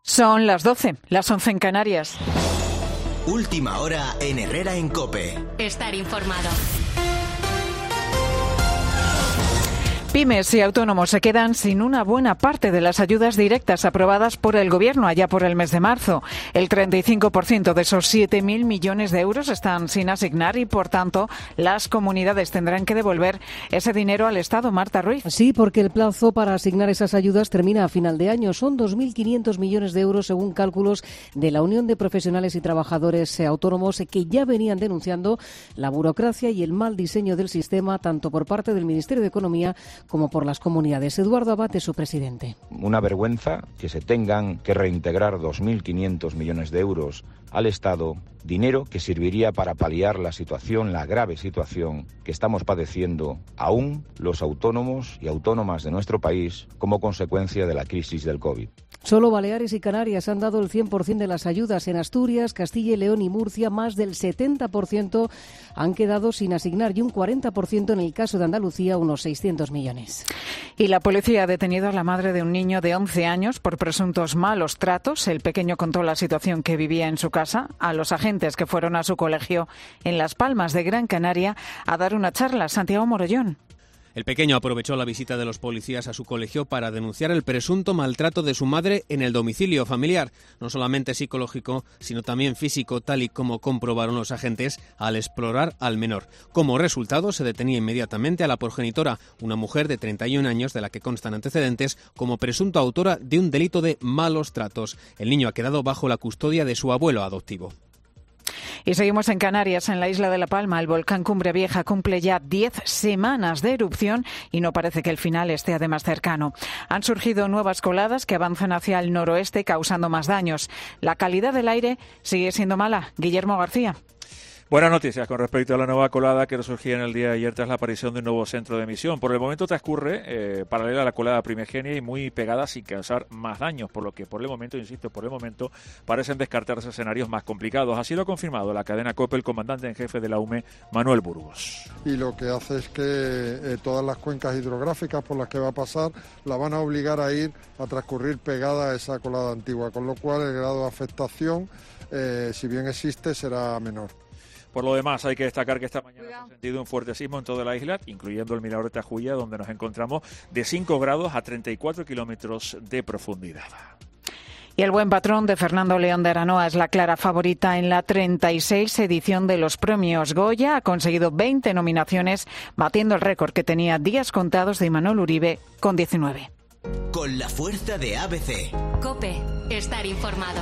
Son las 12, las 11 en Canarias. Última hora en Herrera en COPE. Estar informado. Pymes y autónomos se quedan sin una buena parte de las ayudas directas aprobadas por el Gobierno allá por el mes de marzo. El 35% de esos 7.000 millones de euros están sin asignar y, por tanto, las comunidades tendrán que devolver ese dinero al Estado. Marta Ruiz. Sí, porque el plazo para asignar esas ayudas termina a final de año. Son 2.500 millones de euros según cálculos de la Unión de Profesionales y Trabajadores Autónomos, que ya venían denunciando la burocracia y el mal diseño del sistema, tanto por parte del Ministerio de Economía como por las comunidades. Eduardo Abad es su presidente. Una vergüenza que se tengan que reintegrar 2.500 millones de euros al Estado, dinero que serviría para paliar la situación, la grave situación que estamos padeciendo aún los autónomos y autónomas de nuestro país como consecuencia de la crisis del COVID. Solo Baleares y Canarias han dado el 100% de las ayudas. En Asturias, Castilla y León y Murcia, más del 70% han quedado sin asignar y un 40% en el caso de Andalucía, unos 600 millones. Y la policía ha detenido a la madre de un niño de 11 años por presuntos malos tratos. El pequeño contó la situación que vivía en su casa a los agentes que fueron a su colegio en Las Palmas de Gran Canaria a dar una charla. Santiago Morollón. El pequeño aprovechó la visita de los policías a su colegio para denunciar el presunto maltrato de su madre en el domicilio familiar, no solamente psicológico, sino también físico, tal y como comprobaron los agentes al explorar al menor. Como resultado, se detenía inmediatamente a la progenitora, una mujer de 31 años de la que constan antecedentes como presunta autora de un delito de malos tratos. El niño ha quedado bajo la custodia de su abuelo adoptivo. Y seguimos en Canarias, en la isla de La Palma. El volcán Cumbre Vieja cumple ya 10 semanas de erupción y no parece que el final esté además cercano. Han surgido nuevas coladas que avanzan hacia el noroeste causando más daños. La calidad del aire sigue siendo mala. Guillermo García. Buenas noticias con respecto a la nueva colada que resurgía en el día de ayer tras la aparición de un nuevo centro de emisión. Por el momento transcurre paralela a la colada primigenia y muy pegada sin causar más daños, por lo que por el momento, insisto, parecen descartarse escenarios más complicados. Así lo ha confirmado la cadena COPE el comandante en jefe de la UME, Manuel Burgos. Y lo que hace es que todas las cuencas hidrográficas por las que va a pasar la van a obligar a ir a transcurrir pegada a esa colada antigua, con lo cual el grado de afectación, si bien existe, será menor. Por lo demás, hay que destacar que esta mañana se ha sentido un fuerte sismo en toda la isla, incluyendo el Mirador de Tajuya, donde nos encontramos de 5 grados a 34 kilómetros de profundidad. Y el buen patrón de Fernando León de Aranoa es la clara favorita en la 36 edición de los premios Goya. Ha conseguido 20 nominaciones, batiendo el récord que tenía días contados de Imanol Uribe con 19. Con la fuerza de ABC. COPE. Estar informado.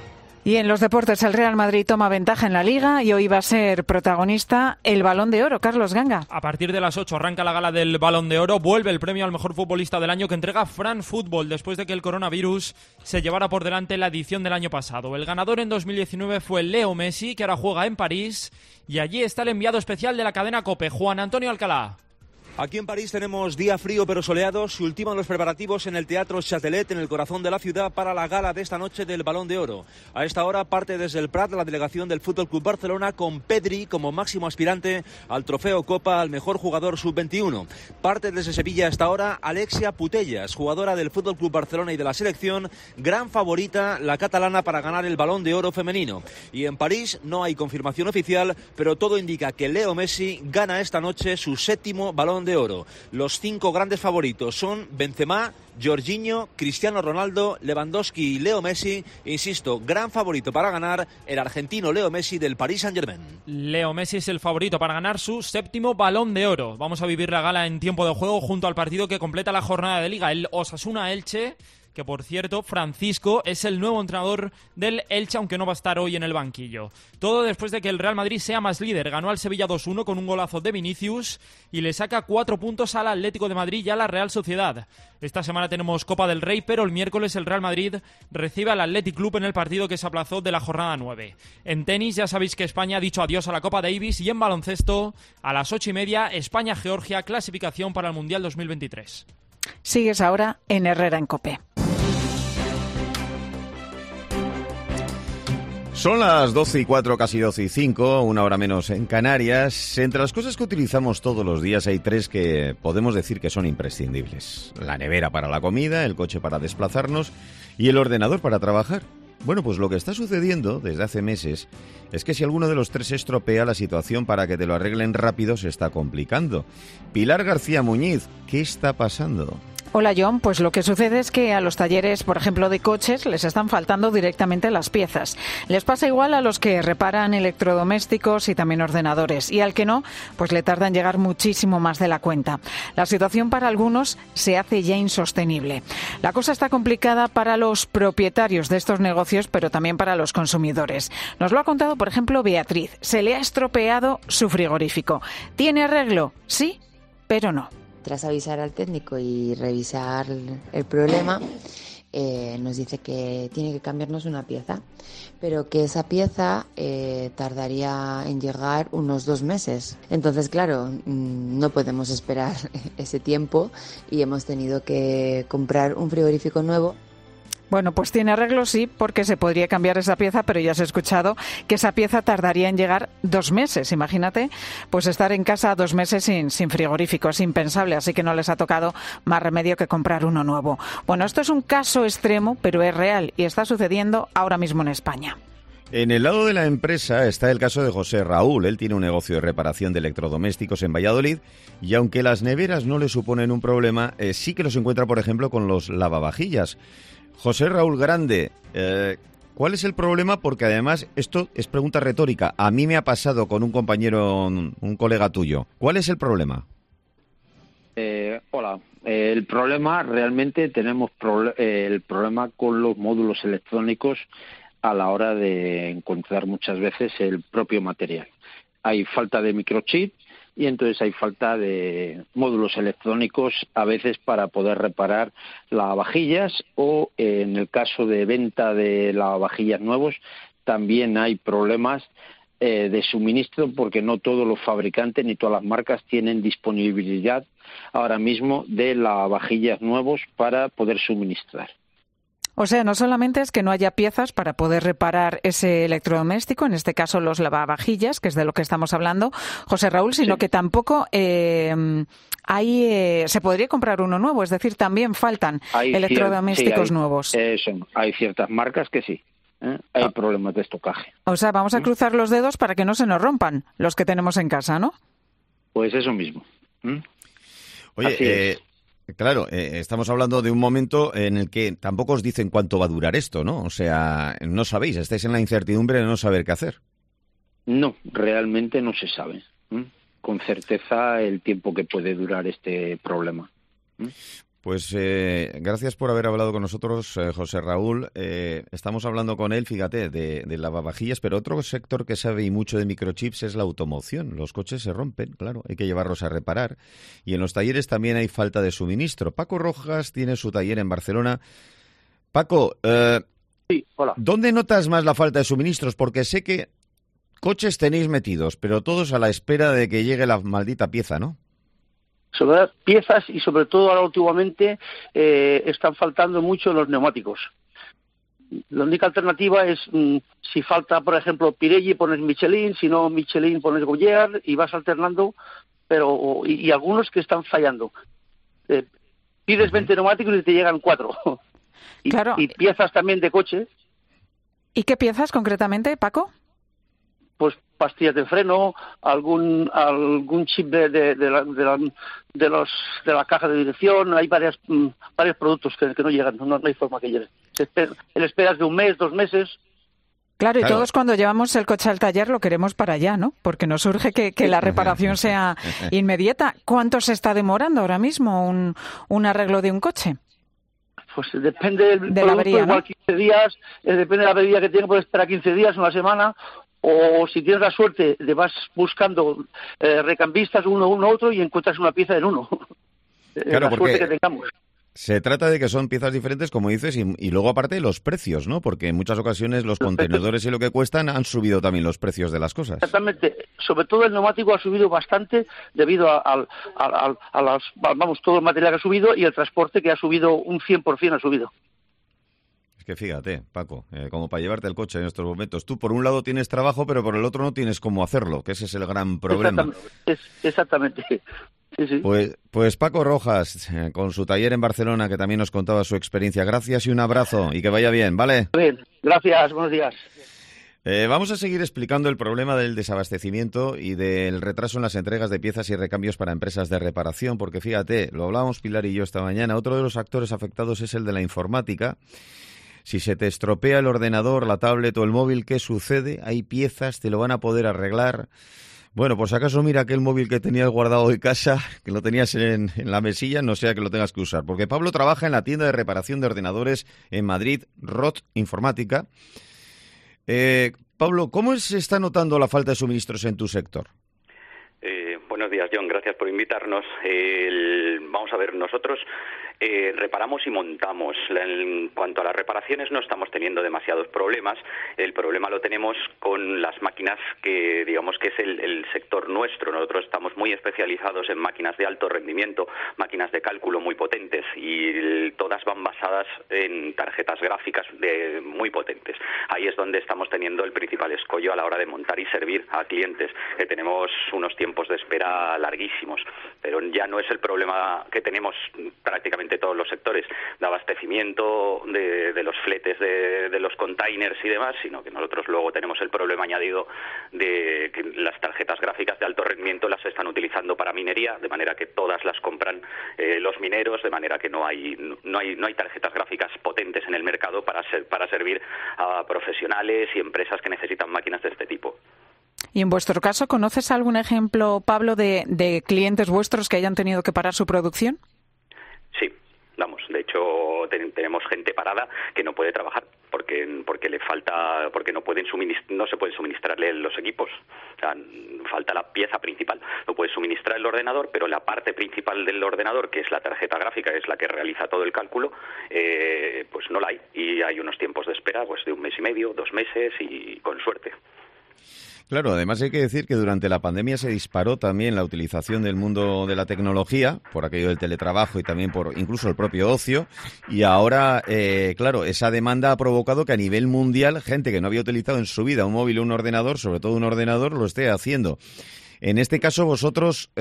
Y en los deportes, el Real Madrid toma ventaja en la Liga y hoy va a ser protagonista el Balón de Oro. Carlos Ganga. A partir de las 8 arranca la gala del Balón de Oro. Vuelve el premio al mejor futbolista del año que entrega Fran Fútbol después de que el coronavirus se llevara por delante la edición del año pasado. El ganador en 2019 fue Leo Messi, que ahora juega en París. Y allí está el enviado especial de la cadena COPE, Juan Antonio Alcalá. Aquí en París tenemos día frío pero soleado. Se ultiman los preparativos en el Teatro Châtelet, en el corazón de la ciudad, para la gala de esta noche del Balón de Oro. A esta hora parte desde el Prat la delegación del Fútbol Club Barcelona con Pedri como máximo aspirante al trofeo Copa al mejor jugador sub-21. Parte desde Sevilla a esta hora Alexia Putellas, jugadora del Fútbol Club Barcelona y de la selección, gran favorita la catalana para ganar el Balón de Oro femenino. Y en París no hay confirmación oficial, pero todo indica que Leo Messi gana esta noche su 7º Balón de Oro. Los 5 grandes favoritos son Benzema, Jorginho, Cristiano Ronaldo, Lewandowski y Leo Messi. Insisto, gran favorito para ganar el argentino Leo Messi del Paris Saint-Germain. Leo Messi es el favorito para ganar su 7º Balón de Oro. Vamos a vivir la gala en tiempo de juego junto al partido que completa la jornada de Liga, el Osasuna-Elche, que por cierto, Francisco es el nuevo entrenador del Elche, aunque no va a estar hoy en el banquillo. Todo después de que el Real Madrid sea más líder. Ganó al Sevilla 2-1 con un golazo de Vinicius y le saca 4 puntos al Atlético de Madrid y a la Real Sociedad. Esta semana tenemos Copa del Rey, pero el miércoles el Real Madrid recibe al Athletic Club en el partido que se aplazó de la jornada 9. En tenis ya sabéis que España ha dicho adiós a la Copa Davis, y en baloncesto a las 8:30 España-Georgia, clasificación para el Mundial 2023. Sigues ahora en Herrera en COPE. Son las 12:04, casi 12:05, una hora menos en Canarias. Entre las cosas que utilizamos todos los días hay tres que podemos decir que son imprescindibles. La nevera para la comida, el coche para desplazarnos y el ordenador para trabajar. Bueno, pues lo que está sucediendo desde hace meses es que si alguno de los tres se estropea, la situación para que te lo arreglen rápido se está complicando. Pilar García Muñiz, ¿qué está pasando? Hola, John. Pues lo que sucede es que a los talleres, por ejemplo, de coches, les están faltando directamente las piezas. Les pasa igual a los que reparan electrodomésticos y también ordenadores. Y al que no, pues le tarda en llegar muchísimo más de la cuenta. La situación para algunos se hace ya insostenible. La cosa está complicada para los propietarios de estos negocios, pero también para los consumidores. Nos lo ha contado, por ejemplo, Beatriz. Se le ha estropeado su frigorífico. ¿Tiene arreglo? Sí, pero no. Tras avisar al técnico y revisar el problema, nos dice que tiene que cambiarnos una pieza, pero que esa pieza tardaría en llegar unos 2 meses. Entonces, claro, no podemos esperar ese tiempo y hemos tenido que comprar un frigorífico nuevo. Bueno, pues tiene arreglo, sí, porque se podría cambiar esa pieza, pero ya has escuchado que esa pieza tardaría en llegar 2 meses. Imagínate, pues estar en casa 2 meses sin frigorífico, es impensable, así que no les ha tocado más remedio que comprar uno nuevo. Bueno, esto es un caso extremo, pero es real y está sucediendo ahora mismo en España. En el lado de la empresa está el caso de José Raúl. Él tiene un negocio de reparación de electrodomésticos en Valladolid y aunque las neveras no le suponen un problema, sí que los encuentra, por ejemplo, con los lavavajillas. José Raúl Grande, ¿cuál es el problema? Porque además esto es pregunta retórica. A mí me ha pasado con un compañero, un colega tuyo. ¿Cuál es el problema? Hola. El problema, realmente tenemos el problema con los módulos electrónicos a la hora de encontrar muchas veces el propio material. Hay falta de microchip y entonces hay falta de módulos electrónicos a veces para poder reparar lavavajillas o en el caso de venta de lavavajillas nuevos también hay problemas de suministro porque no todos los fabricantes ni todas las marcas tienen disponibilidad ahora mismo de lavavajillas nuevos para poder suministrar. O sea, no solamente es que no haya piezas para poder reparar ese electrodoméstico, en este caso los lavavajillas, que es de lo que estamos hablando, José Raúl, sino que tampoco se podría comprar uno nuevo, es decir, también faltan electrodomésticos nuevos. Hay ciertas marcas que sí, hay problemas de estocaje. O sea, vamos a cruzar los dedos para que no se nos rompan los que tenemos en casa, ¿no? Pues eso mismo. Oye, claro, estamos hablando de un momento en el que tampoco os dicen cuánto va a durar esto, ¿no? O sea, no sabéis, estáis en la incertidumbre de no saber qué hacer. No, realmente no se sabe con certeza el tiempo que puede durar este problema. Pues gracias por haber hablado con nosotros, José Raúl. Estamos hablando con él, fíjate, de lavavajillas, pero otro sector que sabe y mucho de microchips es la automoción. Los coches se rompen, claro, hay que llevarlos a reparar. Y en los talleres también hay falta de suministro. Paco Rojas tiene su taller en Barcelona. Paco, sí, hola. ¿Dónde notas más la falta de suministros? Porque sé que coches tenéis metidos, pero todos a la espera de que llegue la maldita pieza, ¿no? Sobre piezas y sobre todo ahora últimamente están faltando mucho los neumáticos. La única alternativa es si falta, por ejemplo, Pirelli pones Michelin, si no Michelin pones Goodyear y vas alternando, pero y algunos que están fallando. Pides 20 neumáticos y te llegan 4. Claro. Y piezas también de coche. ¿Y qué piezas concretamente, Paco? Pues pastillas de freno, algún chip de la caja de dirección, hay varios productos que no llegan, no hay forma que lleguen. El esperas de 1 mes, 2 meses. Claro, y todos cuando llevamos el coche al taller lo queremos para allá, ¿no? Porque nos urge que la reparación sea inmediata. ¿Cuánto se está demorando ahora mismo un arreglo de un coche? Pues depende del producto, la avería, ¿no? Igual 15 días, depende de la avería que tenga, puedes esperar 15 días, una semana. O si tienes la suerte, te vas buscando recambistas uno otro y encuentras una pieza en uno. Claro, la suerte que tengamos. Se trata de que son piezas diferentes, como dices, y luego aparte los precios, ¿no? Porque en muchas ocasiones los contenedores y lo que cuestan han subido también los precios de las cosas. Exactamente. Sobre todo el neumático ha subido bastante debido a todo el material que ha subido y el transporte que ha subido un 100% ha subido. Es que fíjate, Paco, como para llevarte el coche en estos momentos. Tú por un lado tienes trabajo, pero por el otro no tienes cómo hacerlo, que ese es el gran problema. Exactamente. Sí. Pues Paco Rojas, con su taller en Barcelona, que también nos contaba su experiencia. Gracias y un abrazo, y que vaya bien, ¿vale? Bien, gracias, buenos días. Vamos a seguir explicando el problema del desabastecimiento y del retraso en las entregas de piezas y recambios para empresas de reparación, porque fíjate, lo hablábamos Pilar y yo esta mañana, otro de los actores afectados es el de la informática. Si se te estropea el ordenador, la tablet o el móvil, ¿qué sucede? Hay piezas, te lo van a poder arreglar. Bueno, pues acaso mira aquel móvil que tenías guardado en casa, que lo tenías en la mesilla, no sea que lo tengas que usar. Porque Pablo trabaja en la tienda de reparación de ordenadores en Madrid, ROT Informática. Pablo, ¿cómo se está notando la falta de suministros en tu sector? Buenos días, John. Gracias por invitarnos. Vamos a ver, nosotros reparamos y montamos. En cuanto a las reparaciones no estamos teniendo demasiados problemas. El problema lo tenemos con las máquinas que digamos que es el sector nuestro. Nosotros estamos muy especializados en máquinas de alto rendimiento, máquinas de cálculo muy potentes y todas van basadas en tarjetas gráficas muy potentes. Ahí es donde estamos teniendo el principal escollo a la hora de montar y servir a clientes, que tenemos unos tiempos de espera larguísimos, pero ya no es el problema que tenemos prácticamente todos los sectores de abastecimiento de los fletes de los containers y demás, sino que nosotros luego tenemos el problema añadido de que las tarjetas gráficas de alto rendimiento las están utilizando para minería, de manera que todas las compran los mineros, de manera que no hay tarjetas gráficas potentes en el mercado para servir a profesionales y empresas que necesitan máquinas de este tipo. Y en vuestro caso, ¿conoces algún ejemplo, Pablo, de clientes vuestros que hayan tenido que parar su producción? Sí, vamos, de hecho tenemos gente parada que no puede trabajar porque le falta, porque no se pueden suministrarle los equipos. O sea, falta la pieza principal. No puede suministrar el ordenador, pero la parte principal del ordenador, que es la tarjeta gráfica, es la que realiza todo el cálculo, pues no la hay. Y hay unos tiempos de espera pues de 1 mes y medio, 2 meses y con suerte. Claro, además hay que decir que durante la pandemia se disparó también la utilización del mundo de la tecnología, por aquello del teletrabajo y también por incluso el propio ocio, y ahora, claro, esa demanda ha provocado que a nivel mundial gente que no había utilizado en su vida un móvil o un ordenador, sobre todo un ordenador, lo esté haciendo. En este caso vosotros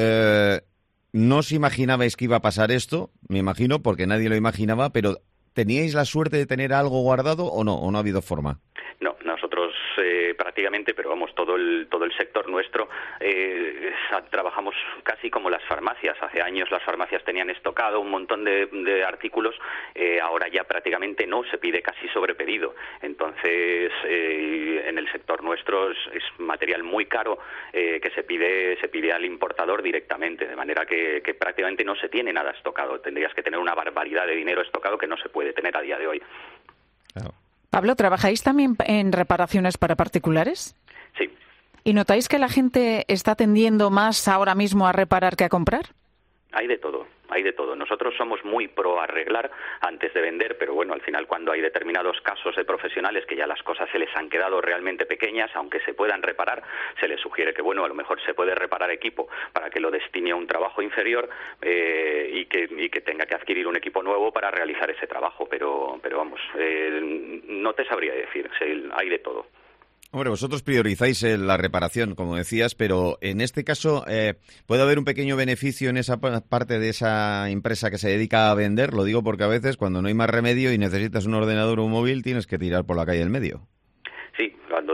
no os imaginabais que iba a pasar esto, me imagino, porque nadie lo imaginaba, pero ¿teníais la suerte de tener algo guardado o no ha habido forma? No, nosotros prácticamente, pero vamos, todo el sector nuestro trabajamos casi como las farmacias. Hace años las farmacias tenían estocado un montón de artículos, ahora ya prácticamente no, se pide casi sobrepedido. Entonces, en el sector nuestro es material muy caro que se pide al importador directamente, de manera que prácticamente no se tiene nada estocado. Tendrías que tener una barbaridad de dinero estocado que no se puede tener a día de hoy. Claro. Pablo, ¿trabajáis también en reparaciones para particulares? Sí. ¿Y notáis que la gente está tendiendo más ahora mismo a reparar que a comprar? Hay de todo. Nosotros somos muy pro arreglar antes de vender, pero bueno, al final cuando hay determinados casos de profesionales que ya las cosas se les han quedado realmente pequeñas, aunque se puedan reparar, se les sugiere que bueno, a lo mejor se puede reparar equipo para que lo destine a un trabajo inferior y que tenga que adquirir un equipo nuevo para realizar ese trabajo, pero vamos, no te sabría decir, hay de todo. Hombre, vosotros priorizáis la reparación, como decías, pero en este caso, ¿puede haber un pequeño beneficio en esa parte de esa empresa que se dedica a vender? Lo digo porque a veces cuando no hay más remedio y necesitas un ordenador o un móvil, tienes que tirar por la calle del medio. Sí, cuando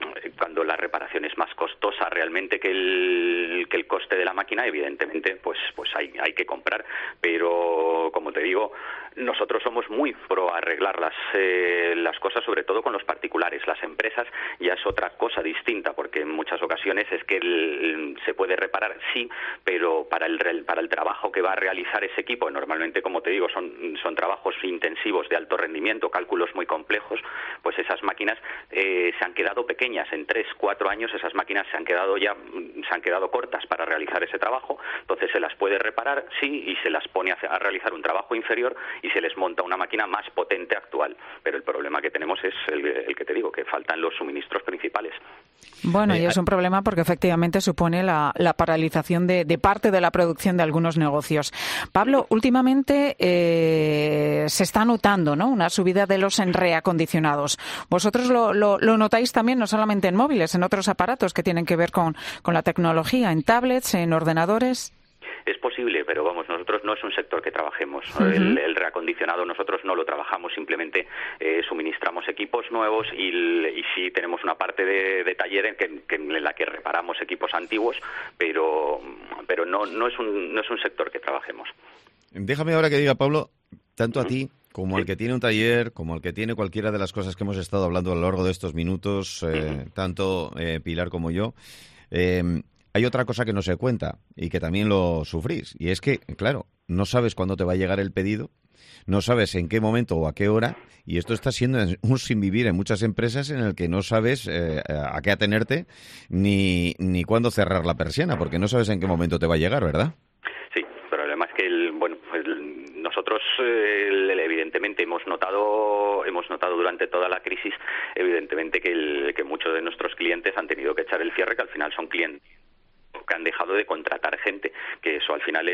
la reparación es más costosa realmente que el coste de la máquina, evidentemente pues hay que comprar, pero como te digo, nosotros somos muy pro arreglar las cosas, sobre todo con los particulares. Las empresas ya es otra cosa distinta, porque en muchas ocasiones es que se puede reparar, sí, pero para el trabajo que va a realizar ese equipo, normalmente, como te digo, son trabajos intensivos de alto rendimiento, cálculos muy complejos, pues esas máquinas se han quedado pequeñas. En 3-4 años esas máquinas se han quedado cortas para realizar ese trabajo, entonces se las puede reparar, sí, y se las pone a realizar un trabajo inferior y se les monta una máquina más potente actual. Pero el problema que tenemos es el que te digo, que faltan los suministros principales. Bueno, y es un problema porque efectivamente supone la paralización de parte de la producción de algunos negocios. Pablo, últimamente se están notando, ¿no?, una subida de los reacondicionados. Vosotros lo notáis también, no solamente en móviles, en otros aparatos que tienen que ver con la tecnología, en tablets, en ordenadores. Es posible, pero vamos, nosotros no es un sector que trabajemos. El reacondicionado nosotros no lo trabajamos, simplemente suministramos equipos nuevos y sí tenemos una parte de taller en la que reparamos equipos antiguos, pero no es un sector que trabajemos. Déjame ahora que diga, Pablo, tanto a ti como al que tiene un taller, como al que tiene cualquiera de las cosas que hemos estado hablando a lo largo de estos minutos, tanto Pilar como yo, hay otra cosa que no se cuenta y que también lo sufrís, y es que, claro, no sabes cuándo te va a llegar el pedido, no sabes en qué momento o a qué hora, y esto está siendo un sinvivir en muchas empresas en el que no sabes a qué atenerte ni cuándo cerrar la persiana, porque no sabes en qué momento te va a llegar, ¿verdad? Sí, pero además que nosotros evidentemente hemos notado durante toda la crisis, evidentemente que muchos de nuestros clientes han tenido que echar el cierre, que al final son clientes que han dejado de contratar gente, que eso al final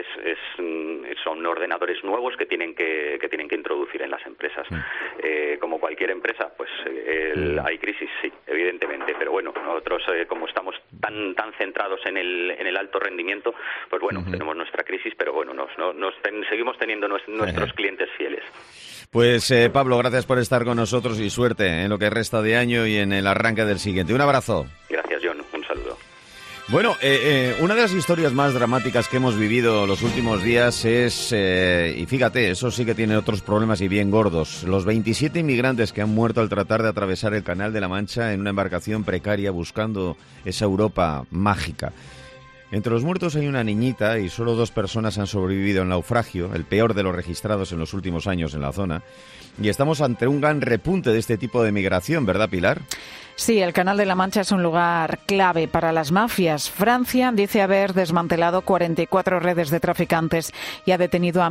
son ordenadores nuevos que tienen que introducir en las empresas. Como cualquier empresa, pues hay crisis, sí, evidentemente, pero bueno, nosotros como estamos tan centrados en el alto rendimiento, pues bueno, tenemos nuestra crisis, pero bueno, seguimos teniendo nuestros clientes fieles. Pues Pablo, gracias por estar con nosotros y suerte en lo que resta de año y en el arranque del siguiente. Un abrazo. Gracias, John. Un saludo. Bueno, una de las historias más dramáticas que hemos vivido los últimos días es, y fíjate, eso sí que tiene otros problemas y bien gordos, los 27 inmigrantes que han muerto al tratar de atravesar el Canal de la Mancha en una embarcación precaria buscando esa Europa mágica. Entre los muertos hay una niñita y solo 2 personas han sobrevivido al naufragio, el peor de los registrados en los últimos años en la zona. Y estamos ante un gran repunte de este tipo de migración, ¿verdad, Pilar? Sí, el Canal de la Mancha es un lugar clave para las mafias. Francia dice haber desmantelado 44 redes de traficantes y ha detenido a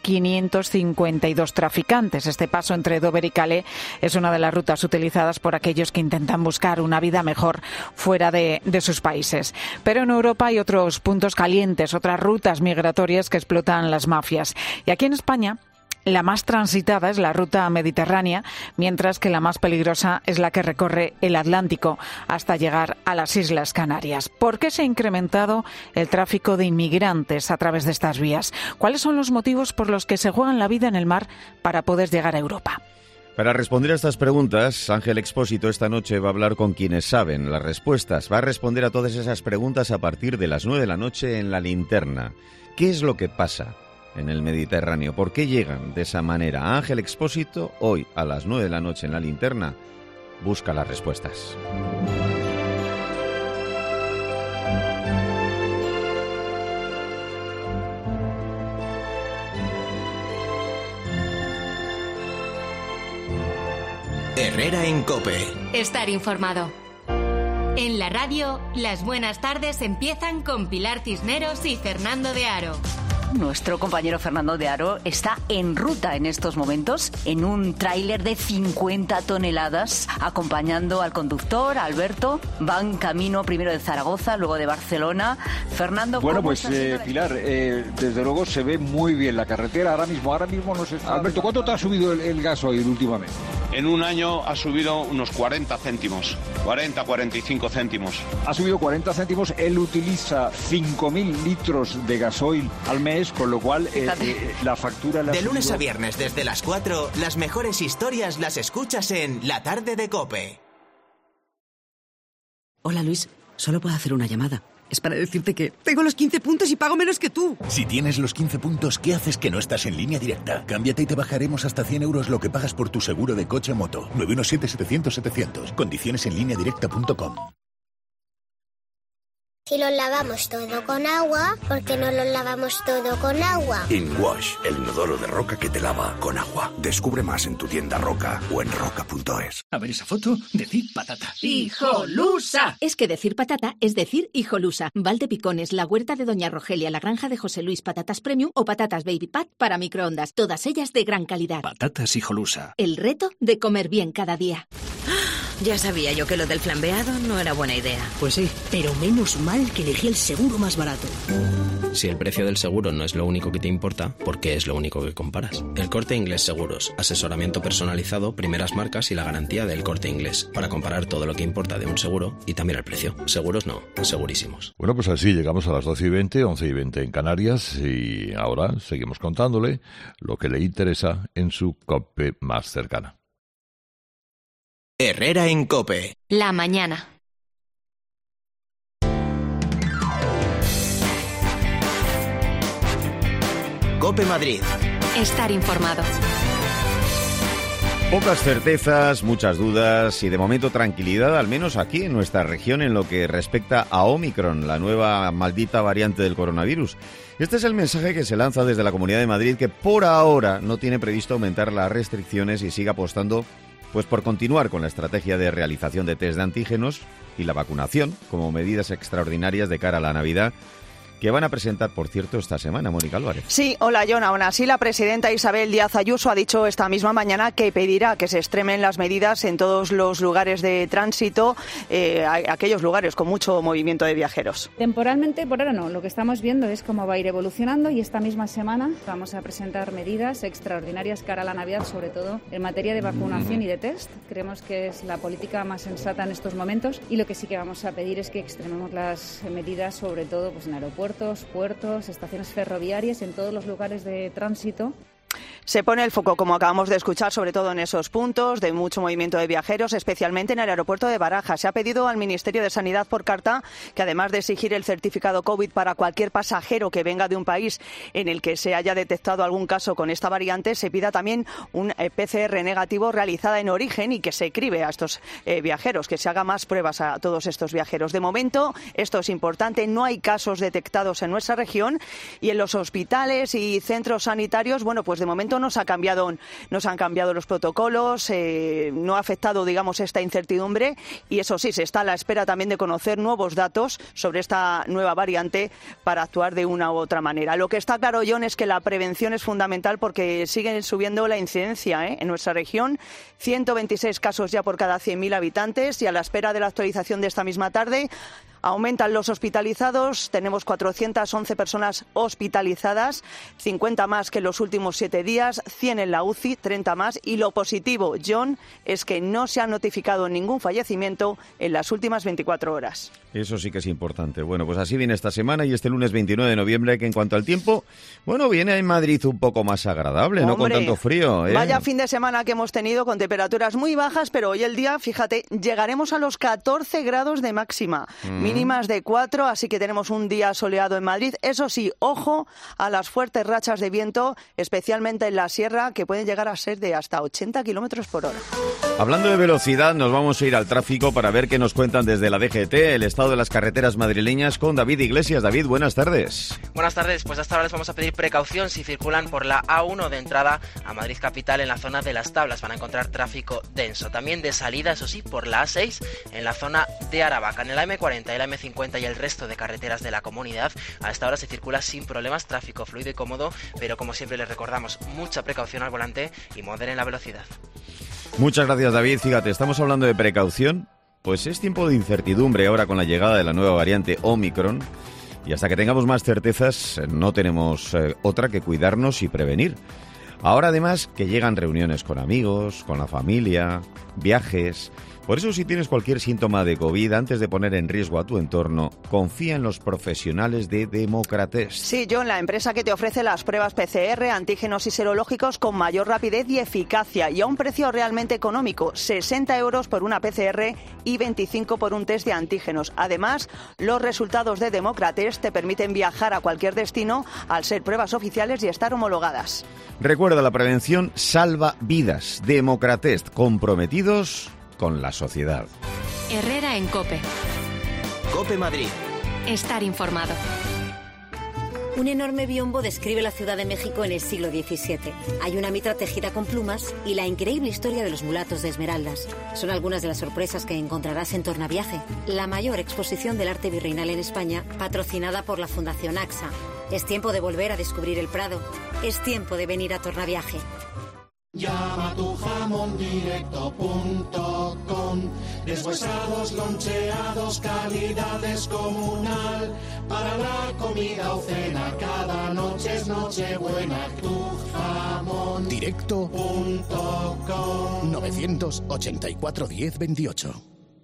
1.552 traficantes. Este paso entre Dover y Calais es una de las rutas utilizadas por aquellos que intentan buscar una vida mejor fuera de sus países. Pero en Europa hay otros puntos calientes, otras rutas migratorias que explotan las mafias. Y aquí en España, la más transitada es la ruta mediterránea, mientras que la más peligrosa es la que recorre el Atlántico hasta llegar a las Islas Canarias. ¿Por qué se ha incrementado el tráfico de inmigrantes a través de estas vías? ¿Cuáles son los motivos por los que se juegan la vida en el mar para poder llegar a Europa? Para responder a estas preguntas, Ángel Expósito esta noche va a hablar con quienes saben las respuestas. Va a responder a todas esas preguntas a partir de las 9 de la noche en La Linterna. ¿Qué es lo que pasa en el Mediterráneo? ¿Por qué llegan de esa manera? Ángel Expósito, hoy a las 9 de la noche en La Linterna, busca las respuestas. Herrera en COPE. Estar informado. En la radio, las buenas tardes empiezan con Pilar Cisneros y Fernando de Aro. Nuestro compañero Fernando de Aro está en ruta en estos momentos en un tráiler de 50 toneladas acompañando al conductor, Alberto. Van camino primero de Zaragoza, luego de Barcelona. Fernando, bueno, pues Pilar, desde luego se ve muy bien la carretera. Ahora mismo no se está... Alberto, ¿cuánto te ha subido el gasoil últimamente? En un año ha subido unos 40 céntimos, 45 céntimos. Ha subido 40 céntimos, él utiliza 5.000 litros de gasoil al mes, con lo cual la factura... De lunes a viernes desde las 4, las mejores historias las escuchas en La Tarde de COPE. Hola Luis, solo puedo hacer una llamada. Es para decirte que tengo los 15 puntos y pago menos que tú. Si tienes los 15 puntos, ¿qué haces que no estás en Línea Directa? Cámbiate y te bajaremos hasta 100 euros lo que pagas por tu seguro de coche o moto. 917-700-700. Condiciones en lineadirecta.com. Si lo lavamos todo con agua, ¿por qué no lo lavamos todo con agua? InWash, el inodoro de Roca que te lava con agua. Descubre más en tu tienda Roca o en roca.es. A ver esa foto, decir patata. ¡Hijolusa! Es que decir patata es decir hijolusa. Valdepicones, la huerta de Doña Rogelia, la granja de José Luis, patatas premium o patatas baby pat para microondas. Todas ellas de gran calidad. Patatas hijolusa. El reto de comer bien cada día. Ya sabía yo que lo del flambeado no era buena idea. Pues sí, pero menos mal que elegí el seguro más barato. Si el precio del seguro no es lo único que te importa, ¿por qué es lo único que comparas? El Corte Inglés Seguros. Asesoramiento personalizado, primeras marcas y la garantía del Corte Inglés. Para comparar todo lo que importa de un seguro y también el precio. Seguros no, segurísimos. Bueno, pues así llegamos a las 12:20, 11:20 en Canarias, y ahora seguimos contándole lo que le interesa en su COPE más cercana. Herrera en COPE. La mañana. COPE Madrid. Estar informado. Pocas certezas, muchas dudas y de momento tranquilidad, al menos aquí en nuestra región, en lo que respecta a Omicron, la nueva maldita variante del coronavirus. Este es el mensaje que se lanza desde la Comunidad de Madrid, que por ahora no tiene previsto aumentar las restricciones y sigue apostando pues por continuar con la estrategia de realización de test de antígenos y la vacunación como medidas extraordinarias de cara a la Navidad, que van a presentar, por cierto, esta semana. Mónica Álvarez. Sí, hola, John. Aún así, la presidenta Isabel Díaz Ayuso ha dicho esta misma mañana que pedirá que se extremen las medidas en todos los lugares de tránsito, aquellos lugares con mucho movimiento de viajeros. Temporalmente, por ahora no. Lo que estamos viendo es cómo va a ir evolucionando y esta misma semana vamos a presentar medidas extraordinarias cara a la Navidad, sobre todo en materia de vacunación y de test. Creemos que es la política más sensata en estos momentos y lo que sí que vamos a pedir es que extrememos las medidas, sobre todo pues en aeropuertos, puertos, estaciones ferroviarias, en todos los lugares de tránsito. Se pone el foco, como acabamos de escuchar, sobre todo en esos puntos de mucho movimiento de viajeros, especialmente en el aeropuerto de Barajas. Se ha pedido al Ministerio de Sanidad por carta que, además de exigir el certificado COVID para cualquier pasajero que venga de un país en el que se haya detectado algún caso con esta variante, se pida también un PCR negativo realizada en origen y que se cribe a estos viajeros, que se haga más pruebas a todos estos viajeros. De momento, esto es importante, no hay casos detectados en nuestra región y en los hospitales y centros sanitarios, bueno, pues de momento no se han cambiado los protocolos, no ha afectado, digamos, esta incertidumbre y eso sí, se está a la espera también de conocer nuevos datos sobre esta nueva variante para actuar de una u otra manera. Lo que está claro, John, es que la prevención es fundamental porque sigue subiendo la incidencia en nuestra región, 126 casos ya por cada 100.000 habitantes y a la espera de la actualización de esta misma tarde aumentan los hospitalizados, tenemos 411 personas hospitalizadas, 50 más que en los últimos 7 días, 100 en la UCI, 30 más. Y lo positivo, John, es que no se ha notificado ningún fallecimiento en las últimas 24 horas. Eso sí que es importante. Bueno, pues así viene esta semana y este lunes 29 de noviembre, que en cuanto al tiempo, bueno, viene en Madrid un poco más agradable, ¿no? Con tanto frío, ¿eh? Vaya fin de semana que hemos tenido con temperaturas muy bajas, pero hoy el día, fíjate, llegaremos a los 14 grados de máxima. Mínimas de 4, así que tenemos un día soleado en Madrid. Eso sí, ojo a las fuertes rachas de viento, especialmente en la sierra, que pueden llegar a ser de hasta 80 kilómetros por hora. Hablando de velocidad, nos vamos a ir al tráfico para ver qué nos cuentan desde la DGT, el estado de las carreteras madrileñas, con David Iglesias. David, buenas tardes. Buenas tardes, pues hasta ahora les vamos a pedir precaución si circulan por la A1 de entrada a Madrid capital en la zona de Las Tablas. Van a encontrar tráfico denso. También de salida, eso sí, por la A6 en la zona de Aravaca. En la M40 y la M50 y el resto de carreteras de la comunidad, a esta hora se circula sin problemas, tráfico fluido y cómodo, pero como siempre les recordamos, mucha precaución al volante y moderen la velocidad. Muchas gracias, David. Fíjate, estamos hablando de precaución, pues es tiempo de incertidumbre ahora con la llegada de la nueva variante Omicron y hasta que tengamos más certezas no tenemos otra que cuidarnos y prevenir. Ahora además que llegan reuniones con amigos, con la familia, viajes. Por eso, si tienes cualquier síntoma de COVID, antes de poner en riesgo a tu entorno, confía en los profesionales de Democratest. Sí, John, la empresa que te ofrece las pruebas PCR, antígenos y serológicos con mayor rapidez y eficacia y a un precio realmente económico, 60 euros por una PCR y 25 por un test de antígenos. Además, los resultados de Democratest te permiten viajar a cualquier destino al ser pruebas oficiales y estar homologadas. Recuerda, la prevención salva vidas. Democratest, comprometidos con la sociedad. Herrera en COPE. COPE Madrid. Estar informado. Un enorme biombo describe la Ciudad de México en el siglo XVII. Hay una mitra tejida con plumas y la increíble historia de los mulatos de Esmeraldas. Son algunas de las sorpresas que encontrarás en Tornaviaje, la mayor exposición del arte virreinal en España, patrocinada por la Fundación AXA. Es tiempo de volver a descubrir el Prado. Es tiempo de venir a Tornaviaje. Llama a tujamondirecto.com. Deshuesados, loncheados, calidad descomunal. Para la comida o cena, cada noche es Nochebuena. Directo.com 984 10 28.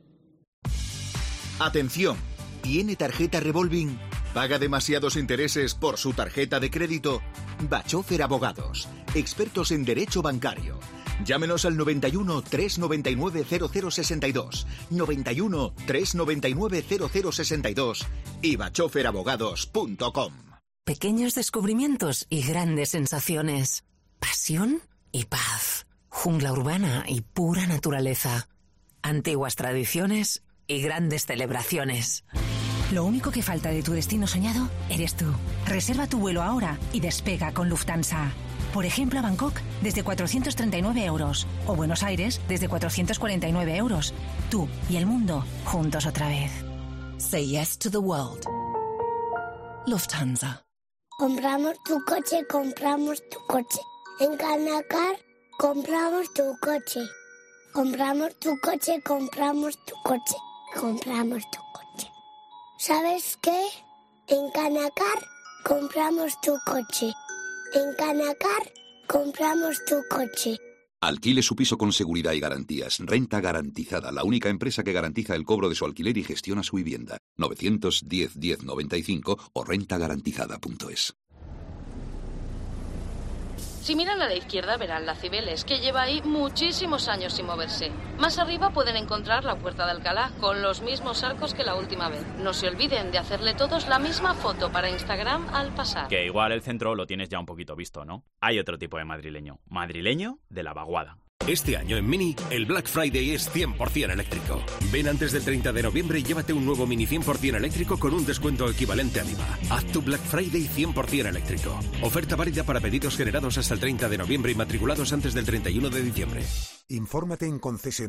Atención, ¿tiene tarjeta revolving? ¿Paga demasiados intereses por su tarjeta de crédito? Bachofer Abogados, expertos en derecho bancario. Llámenos al 91 399 0062, 91 399 0062 y bachoferabogados.com. Pequeños descubrimientos y grandes sensaciones. Pasión y paz. Jungla urbana y pura naturaleza. Antiguas tradiciones y grandes celebraciones. Lo único que falta de tu destino soñado eres tú. Reserva tu vuelo ahora y despega con Lufthansa. Por ejemplo, a Bangkok desde 439 euros o Buenos Aires desde 449 euros. Tú y el mundo juntos otra vez. Say yes to the world. Lufthansa. Compramos tu coche. En Canacar compramos tu coche. Compramos tu coche. ¿Sabes qué? En Canacar compramos tu coche. En Canacar compramos tu coche. Alquile su piso con seguridad y garantías. Renta Garantizada, la única empresa que garantiza el cobro de su alquiler y gestiona su vivienda. 910 1095 o rentagarantizada.es. Si miran a la izquierda verán la Cibeles, que lleva ahí muchísimos años sin moverse. Más arriba pueden encontrar la Puerta de Alcalá, con los mismos arcos que la última vez. No se olviden de hacerle todos la misma foto para Instagram al pasar. Que igual el centro lo tienes ya un poquito visto, ¿no? Hay otro tipo de madrileño. Madrileño de la vaguada. Este año en Mini, el Black Friday es 100% eléctrico. Ven antes del 30 de noviembre y llévate un nuevo Mini 100% eléctrico con un descuento equivalente al IVA. Haz tu Black Friday 100% eléctrico. Oferta válida para pedidos generados hasta el 30 de noviembre y matriculados antes del 31 de diciembre. Infórmate en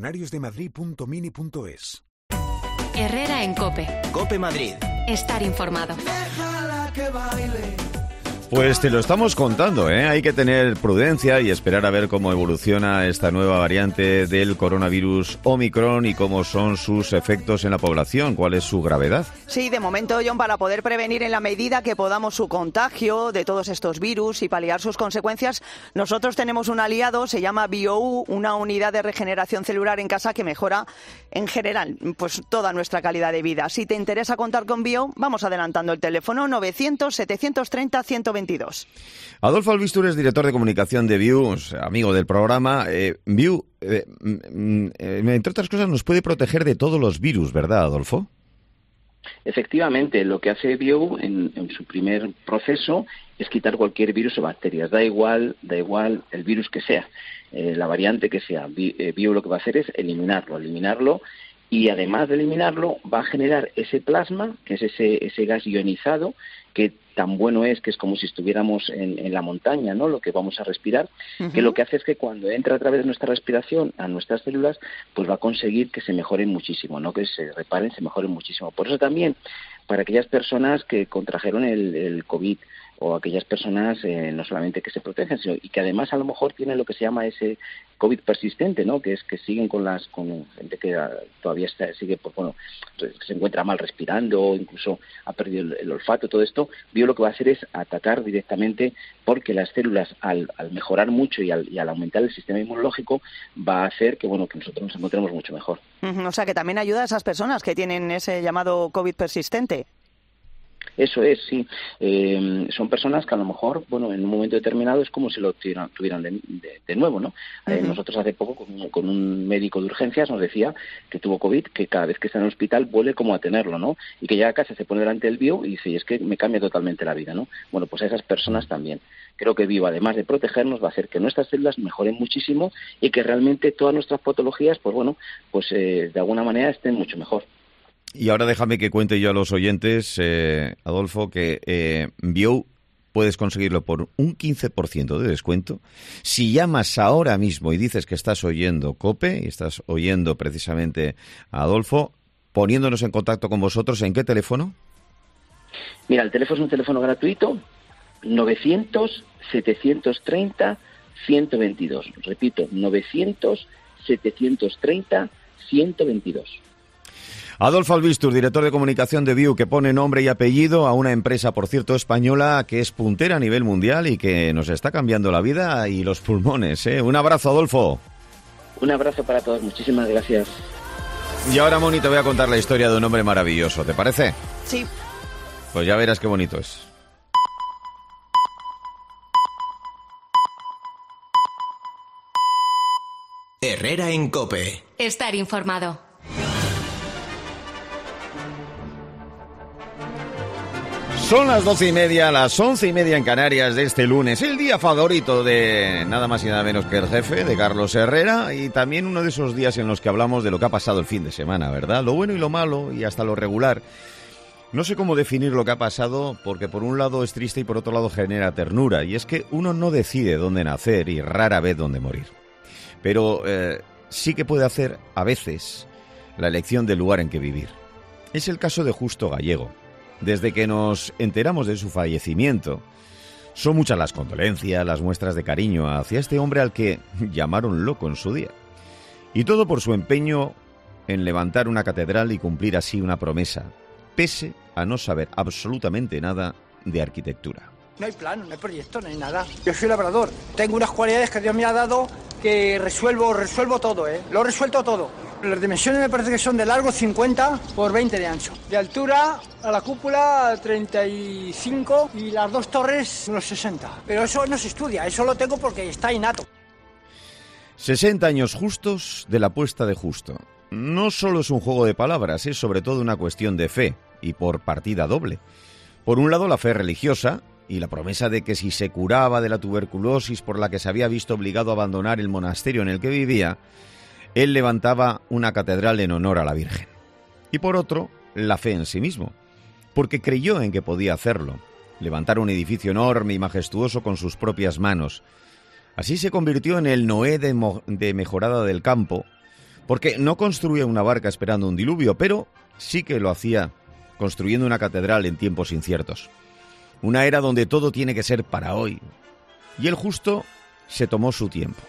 concesionariosdemadrid.mini.es. Herrera en COPE. COPE Madrid. Estar informado. Déjala que baile. Pues te lo estamos contando, ¿eh? Hay que tener prudencia y esperar a ver cómo evoluciona esta nueva variante del coronavirus Omicron y cómo son sus efectos en la población, cuál es su gravedad. Sí, de momento, John, para poder prevenir en la medida que podamos su contagio de todos estos virus y paliar sus consecuencias, nosotros tenemos un aliado, se llama BioU, una unidad de regeneración celular en casa que mejora en general pues toda nuestra calidad de vida. Si te interesa contar con BioU, vamos adelantando el teléfono 900-730-122. Adolfo Albistur es director de comunicación de BioU, amigo del programa. BioU, entre otras cosas, nos puede proteger de todos los virus, ¿verdad, Adolfo? Efectivamente, lo que hace BioU en su primer proceso es quitar cualquier virus o bacterias, da igual el virus que sea, la variante que sea. BioU lo que va a hacer es eliminarlo y además de eliminarlo va a generar ese plasma, que es ese gas ionizado que tan bueno es, que es como si estuviéramos en la montaña, ¿no? Lo que vamos a respirar, que lo que hace es que cuando entra a través de nuestra respiración a nuestras células, pues va a conseguir que se mejoren muchísimo, no que se reparen, se mejoren muchísimo. Por eso también, para aquellas personas que contrajeron el COVID, o aquellas personas no solamente que se protegen, sino y que además a lo mejor tienen lo que se llama ese COVID persistente, ¿no? Que es que siguen con gente que todavía sigue, pues bueno, se encuentra mal respirando, incluso ha perdido el olfato, todo esto. BioU lo que va a hacer es atacar directamente, porque las células al mejorar mucho y al aumentar el sistema inmunológico va a hacer que bueno que nosotros nos encontremos mucho mejor. O sea que también ayuda a esas personas que tienen ese llamado COVID persistente. Eso es, sí. Son personas que a lo mejor, bueno, en un momento determinado es como si lo tuvieran de nuevo, ¿no? Nosotros hace poco con un médico de urgencias nos decía que tuvo COVID, que cada vez que está en el hospital vuelve como a tenerlo, ¿no? Y que llega a casa, se pone delante del BioU y dice, es que me cambia totalmente la vida, ¿no? Bueno, pues a esas personas también. Creo que BioU, además de protegernos, va a hacer que nuestras células mejoren muchísimo y que realmente todas nuestras patologías, pues bueno, pues de alguna manera estén mucho mejor. Y ahora déjame que cuente yo a los oyentes, Adolfo, que BioU puedes conseguirlo por un 15% de descuento. Si llamas ahora mismo y dices que estás oyendo COPE y estás oyendo precisamente a Adolfo, poniéndonos en contacto con vosotros, ¿en qué teléfono? Mira, el teléfono es un teléfono gratuito, 900-730-122. 122. Repito, 900-730-122. Adolfo Albistur, director de comunicación de Viu, que pone nombre y apellido a una empresa, por cierto, española, que es puntera a nivel mundial y que nos está cambiando la vida y los pulmones, ¿eh? Un abrazo, Adolfo. Un abrazo para todos, muchísimas gracias. Y ahora, Moni, te voy a contar la historia de un hombre maravilloso, ¿te parece? Sí. Pues ya verás qué bonito es. Herrera en COPE. Estar informado. Son las 12:30, las 11:30 en Canarias de este lunes, el día favorito de nada más y nada menos que el jefe, de Carlos Herrera, y también uno de esos días en los que hablamos de lo que ha pasado el fin de semana, ¿verdad? Lo bueno y lo malo y hasta lo regular. No sé cómo definir lo que ha pasado, porque por un lado es triste y por otro lado genera ternura, y es que uno no decide dónde nacer y rara vez dónde morir. Pero sí que puede hacer, a veces, la elección del lugar en que vivir. Es el caso de Justo Gallego. Desde que nos enteramos de su fallecimiento, son muchas las condolencias, las muestras de cariño hacia este hombre al que llamaron loco en su día. Y todo por su empeño en levantar una catedral y cumplir así una promesa, pese a no saber absolutamente nada de arquitectura. No hay plano, no hay proyecto, no hay nada. Yo soy labrador, tengo unas cualidades que Dios me ha dado que resuelvo todo, Lo he resuelto todo. Las dimensiones me parece que son de largo 50 por 20 de ancho. De altura a la cúpula 35 y las dos torres unos 60. Pero eso no se estudia, eso lo tengo porque está innato. 60 años justos de la puesta de Justo. No solo es un juego de palabras, es sobre todo una cuestión de fe, y por partida doble. Por un lado, la fe religiosa y la promesa de que si se curaba de la tuberculosis por la que se había visto obligado a abandonar el monasterio en el que vivía, él levantaba una catedral en honor a la Virgen. Y por otro, la fe en sí mismo, porque creyó en que podía hacerlo, levantar un edificio enorme y majestuoso con sus propias manos. Así se convirtió en el Noé de Mejorada del Campo, porque no construía una barca esperando un diluvio, pero sí que lo hacía construyendo una catedral en tiempos inciertos. Una era donde todo tiene que ser para hoy. Y él Justo se tomó su tiempo.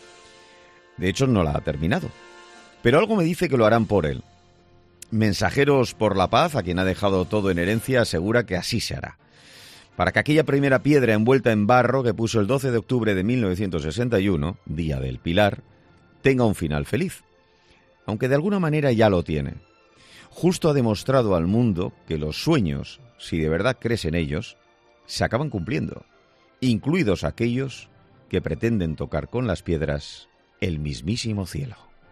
De hecho, no la ha terminado. Pero algo me dice que lo harán por él. Mensajeros por la Paz, a quien ha dejado todo en herencia, asegura que así se hará. Para que aquella primera piedra envuelta en barro que puso el 12 de octubre de 1961, Día del Pilar, tenga un final feliz. Aunque de alguna manera ya lo tiene. Justo ha demostrado al mundo que los sueños, si de verdad crees en ellos, se acaban cumpliendo, incluidos aquellos que pretenden tocar con las piedras el mismísimo cielo.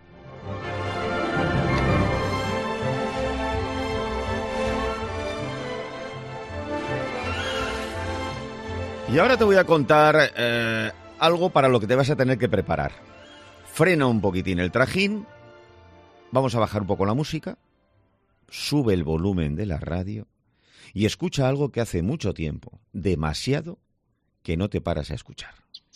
Y ahora te voy a contar algo para lo que te vas a tener que preparar. Frena un poquitín el trajín, vamos a bajar un poco la música, sube el volumen de la radio y escucha algo que hace mucho tiempo, demasiado, que no te paras a escuchar.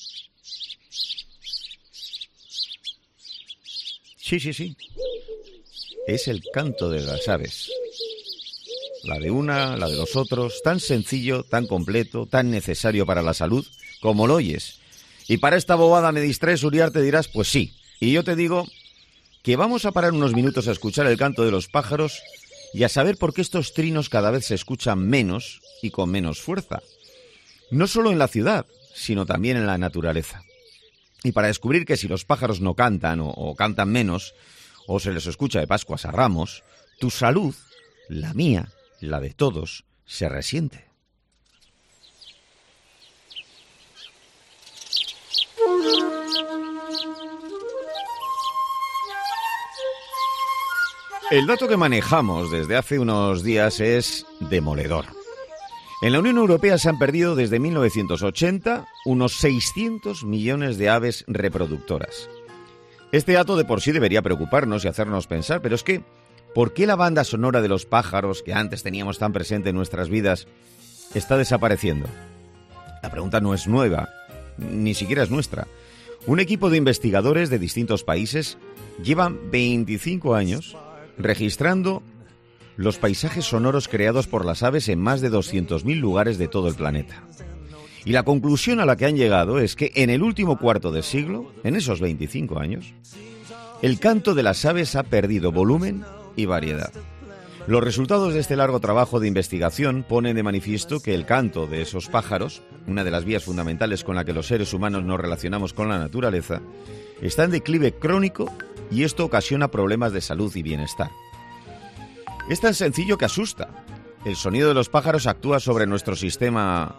Sí. Es el canto de las aves. La de una, la de los otros, tan sencillo, tan completo, tan necesario para la salud, como lo oyes. Y para esta bobada me distraes, Uriarte, dirás, pues sí. Y yo te digo que vamos a parar unos minutos a escuchar el canto de los pájaros y a saber por qué estos trinos cada vez se escuchan menos y con menos fuerza. No solo en la ciudad, sino también en la naturaleza. Y para descubrir que si los pájaros no cantan o cantan menos, o se les escucha de Pascuas a Ramos, tu salud, la mía, la de todos, se resiente. El dato que manejamos desde hace unos días es demoledor. En la Unión Europea se han perdido desde 1980 unos 600 millones de aves reproductoras. Este dato de por sí debería preocuparnos y hacernos pensar, pero es que, ¿por qué la banda sonora de los pájaros que antes teníamos tan presente en nuestras vidas está desapareciendo? La pregunta no es nueva, ni siquiera es nuestra. Un equipo de investigadores de distintos países llevan 25 años registrando los paisajes sonoros creados por las aves en más de 200.000 lugares de todo el planeta. Y la conclusión a la que han llegado es que en el último cuarto de siglo, en esos 25 años, el canto de las aves ha perdido volumen y variedad. Los resultados de este largo trabajo de investigación ponen de manifiesto que el canto de esos pájaros, una de las vías fundamentales con la que los seres humanos nos relacionamos con la naturaleza, está en declive crónico y esto ocasiona problemas de salud y bienestar. Es tan sencillo que asusta. El sonido de los pájaros actúa sobre nuestro sistema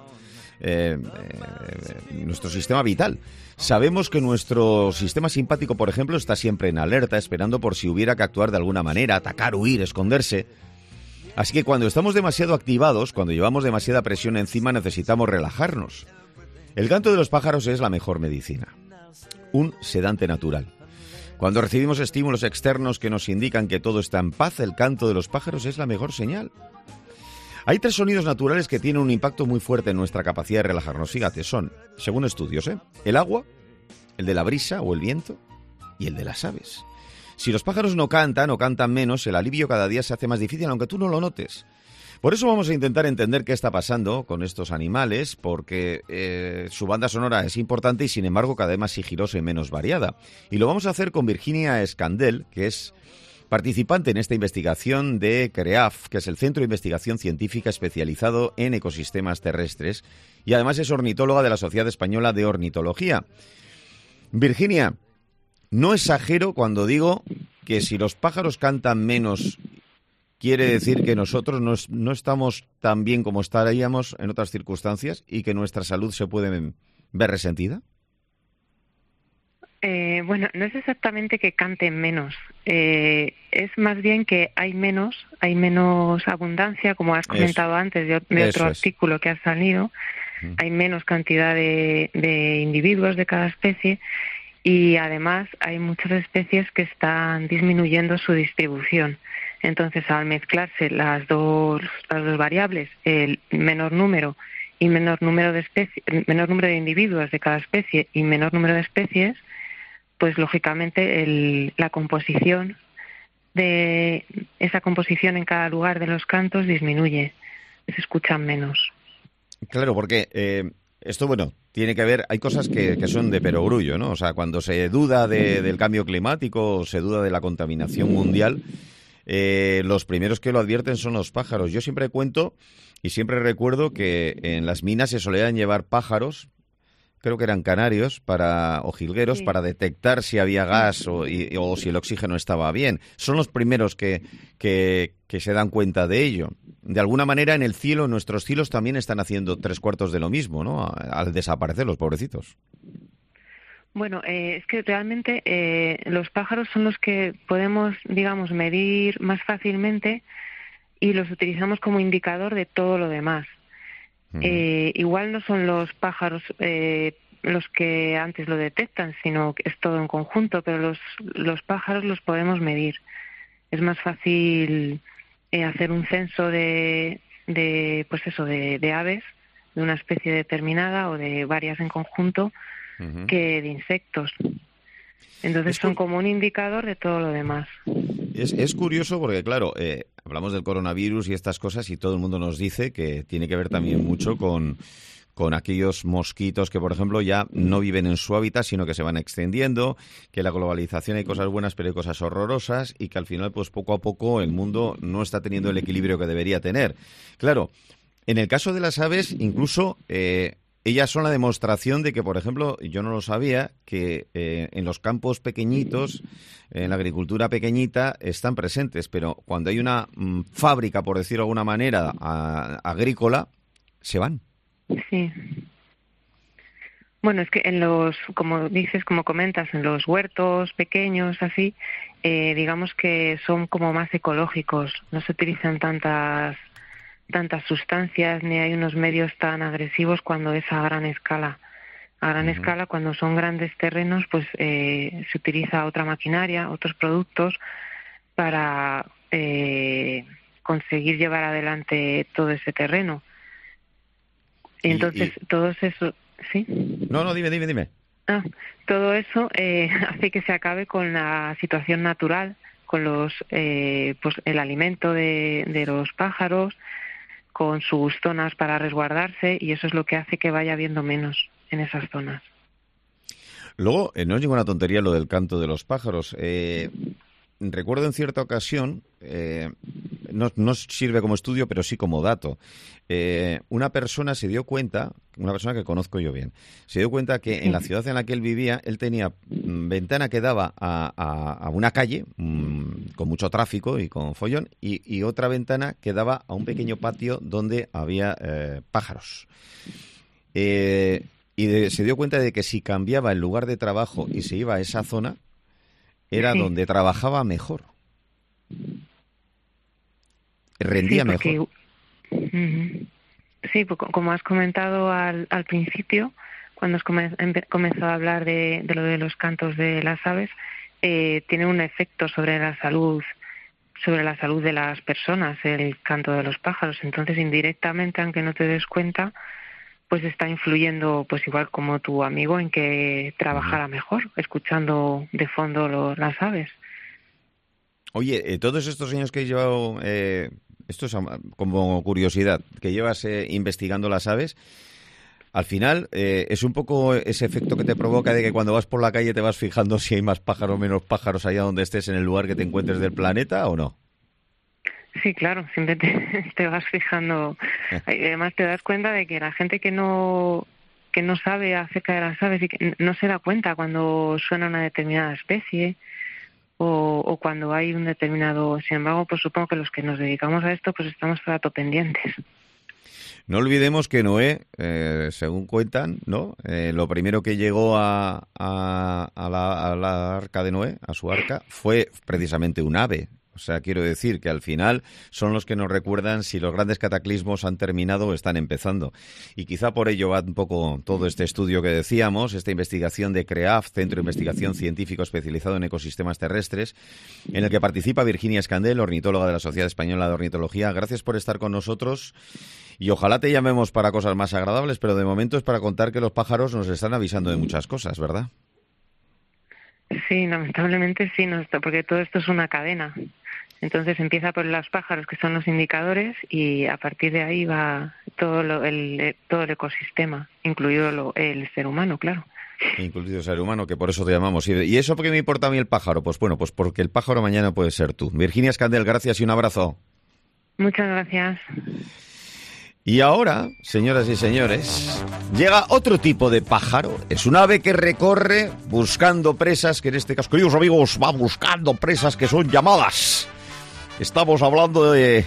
vital. Sabemos que nuestro sistema simpático, por ejemplo, está siempre en alerta, esperando por si hubiera que actuar de alguna manera, atacar, huir, esconderse. Así que cuando estamos demasiado activados, cuando llevamos demasiada presión encima, necesitamos relajarnos. El canto de los pájaros es la mejor medicina, un sedante natural. Cuando recibimos estímulos externos que nos indican que todo está en paz, el canto de los pájaros es la mejor señal. Hay 3 sonidos naturales que tienen un impacto muy fuerte en nuestra capacidad de relajarnos. Fíjate, son, según estudios, el agua, el de la brisa o el viento y el de las aves. Si los pájaros no cantan o cantan menos, el alivio cada día se hace más difícil, aunque tú no lo notes. Por eso vamos a intentar entender qué está pasando con estos animales, porque su banda sonora es importante y, sin embargo, cada vez más sigilosa y menos variada. Y lo vamos a hacer con Virginia Escandel, que es participante en esta investigación de CREAF, que es el Centro de Investigación Científica especializado en ecosistemas terrestres, y además es ornitóloga de la Sociedad Española de Ornitología. Virginia, no exagero cuando digo que si los pájaros cantan menos, quiere decir que nosotros no estamos tan bien como estaríamos en otras circunstancias y que nuestra salud se puede ver resentida. Bueno, no es exactamente que canten menos, es más bien que hay menos abundancia, como has comentado antes de otro artículo que ha salido, hay menos cantidad de individuos de cada especie y además hay muchas especies que están disminuyendo su distribución. Entonces, al mezclarse las dos variables, el menor número y menor número de individuos de cada especie y menor número de especies, pues lógicamente la composición de esa composición en cada lugar de los cantos disminuye, se escuchan menos. Claro, porque esto, bueno, tiene que ver, hay cosas que son de perogrullo, ¿no? O sea, cuando se duda del cambio climático o se duda de la contaminación mundial, los primeros que lo advierten son los pájaros. Yo siempre cuento y siempre recuerdo que en las minas se solían llevar pájaros, creo que eran canarios o jilgueros, sí, para detectar si había gas o si el oxígeno estaba bien. Son los primeros que se dan cuenta de ello. De alguna manera, en el cielo, nuestros cielos también están haciendo 3/4 de lo mismo, ¿no? Al desaparecer los pobrecitos. Bueno, es que realmente los pájaros son los que podemos, digamos, medir más fácilmente y los utilizamos como indicador de todo lo demás. Igual no son los pájaros los que antes lo detectan, sino que es todo en conjunto, pero los pájaros los podemos medir. Es más fácil hacer un censo de aves de una especie determinada o de varias en conjunto que de insectos. Entonces son como un indicador de todo lo demás. Es curioso porque, claro, hablamos del coronavirus y estas cosas y todo el mundo nos dice que tiene que ver también mucho con aquellos mosquitos que, por ejemplo, ya no viven en su hábitat, sino que se van extendiendo, que la globalización hay cosas buenas, pero hay cosas horrorosas y que al final, pues poco a poco, el mundo no está teniendo el equilibrio que debería tener. Claro, en el caso de las aves, incluso ellas son la demostración de que, por ejemplo, yo no lo sabía, que en los campos pequeñitos, en la agricultura pequeñita, están presentes, pero cuando hay una fábrica, por decirlo de alguna manera, agrícola, se van. Sí. Bueno, es que como dices, como comentas, en los huertos pequeños, así, digamos que son como más ecológicos, no se utilizan tantas sustancias ni hay unos medios tan agresivos cuando es a gran escala. A gran escala, cuando son grandes terrenos, pues se utiliza otra maquinaria, otros productos para conseguir llevar adelante todo ese terreno. Entonces, todo eso... ¿Sí? No, dime. Todo eso hace que se acabe con la situación natural, con el alimento de los pájaros, con sus zonas para resguardarse, y eso es lo que hace que vaya habiendo menos en esas zonas. Luego, no es ninguna tontería lo del canto de los pájaros. Recuerdo en cierta ocasión, no sirve como estudio, pero sí como dato. Una persona se dio cuenta, una persona que conozco yo bien, se dio cuenta que en la ciudad en la que él vivía, él tenía ventana que daba a una calle con mucho tráfico y con follón, y otra ventana que daba a un pequeño patio donde había pájaros. Se dio cuenta de que si cambiaba el lugar de trabajo y se iba a esa zona, era donde trabajaba mejor. Rendía mejor. Sí, como has comentado al principio, cuando has comenzado a hablar de lo de los cantos de las aves, tiene un efecto sobre la salud de las personas, el canto de los pájaros. Entonces, indirectamente, aunque no te des cuenta, pues está influyendo, pues igual como tu amigo, en que trabajara mejor, escuchando de fondo las aves. Oye, todos estos años que he llevado, esto es como curiosidad, que llevas investigando las aves, al final es un poco ese efecto que te provoca de que cuando vas por la calle te vas fijando si hay más pájaros o menos pájaros allá donde estés en el lugar que te encuentres del planeta, ¿o no? Sí, claro, siempre te vas fijando. Además te das cuenta de que la gente que no sabe acerca de las aves y que no se da cuenta cuando suena una determinada especie o cuando hay un determinado... Sin embargo, pues supongo que los que nos dedicamos a esto pues estamos todo rato pendientes. No olvidemos que Noé, según cuentan, ¿no? Lo primero que llegó a la arca de Noé, a su arca, fue precisamente un ave. O sea, quiero decir que al final son los que nos recuerdan si los grandes cataclismos han terminado o están empezando. Y quizá por ello va un poco todo este estudio que decíamos, esta investigación de CREAF, Centro de Investigación Científico Especializado en Ecosistemas Terrestres, en el que participa Virginia Escandel, ornitóloga de la Sociedad Española de Ornitología. Gracias por estar con nosotros y ojalá te llamemos para cosas más agradables, pero de momento es para contar que los pájaros nos están avisando de muchas cosas, ¿verdad? Sí, lamentablemente sí, porque todo esto es una cadena. Entonces empieza por los pájaros, que son los indicadores, y a partir de ahí va todo el ecosistema, incluido el ser humano, claro. Incluido el ser humano, que por eso te llamamos. ¿Y eso por qué me importa a mí el pájaro? Pues bueno, pues porque el pájaro mañana puede ser tú. Virginia Escandel, gracias y un abrazo. Muchas gracias. Y ahora, señoras y señores, llega otro tipo de pájaro. Es un ave que recorre buscando presas, que en este caso, queridos amigos, va buscando presas que son llamadas. Estamos hablando de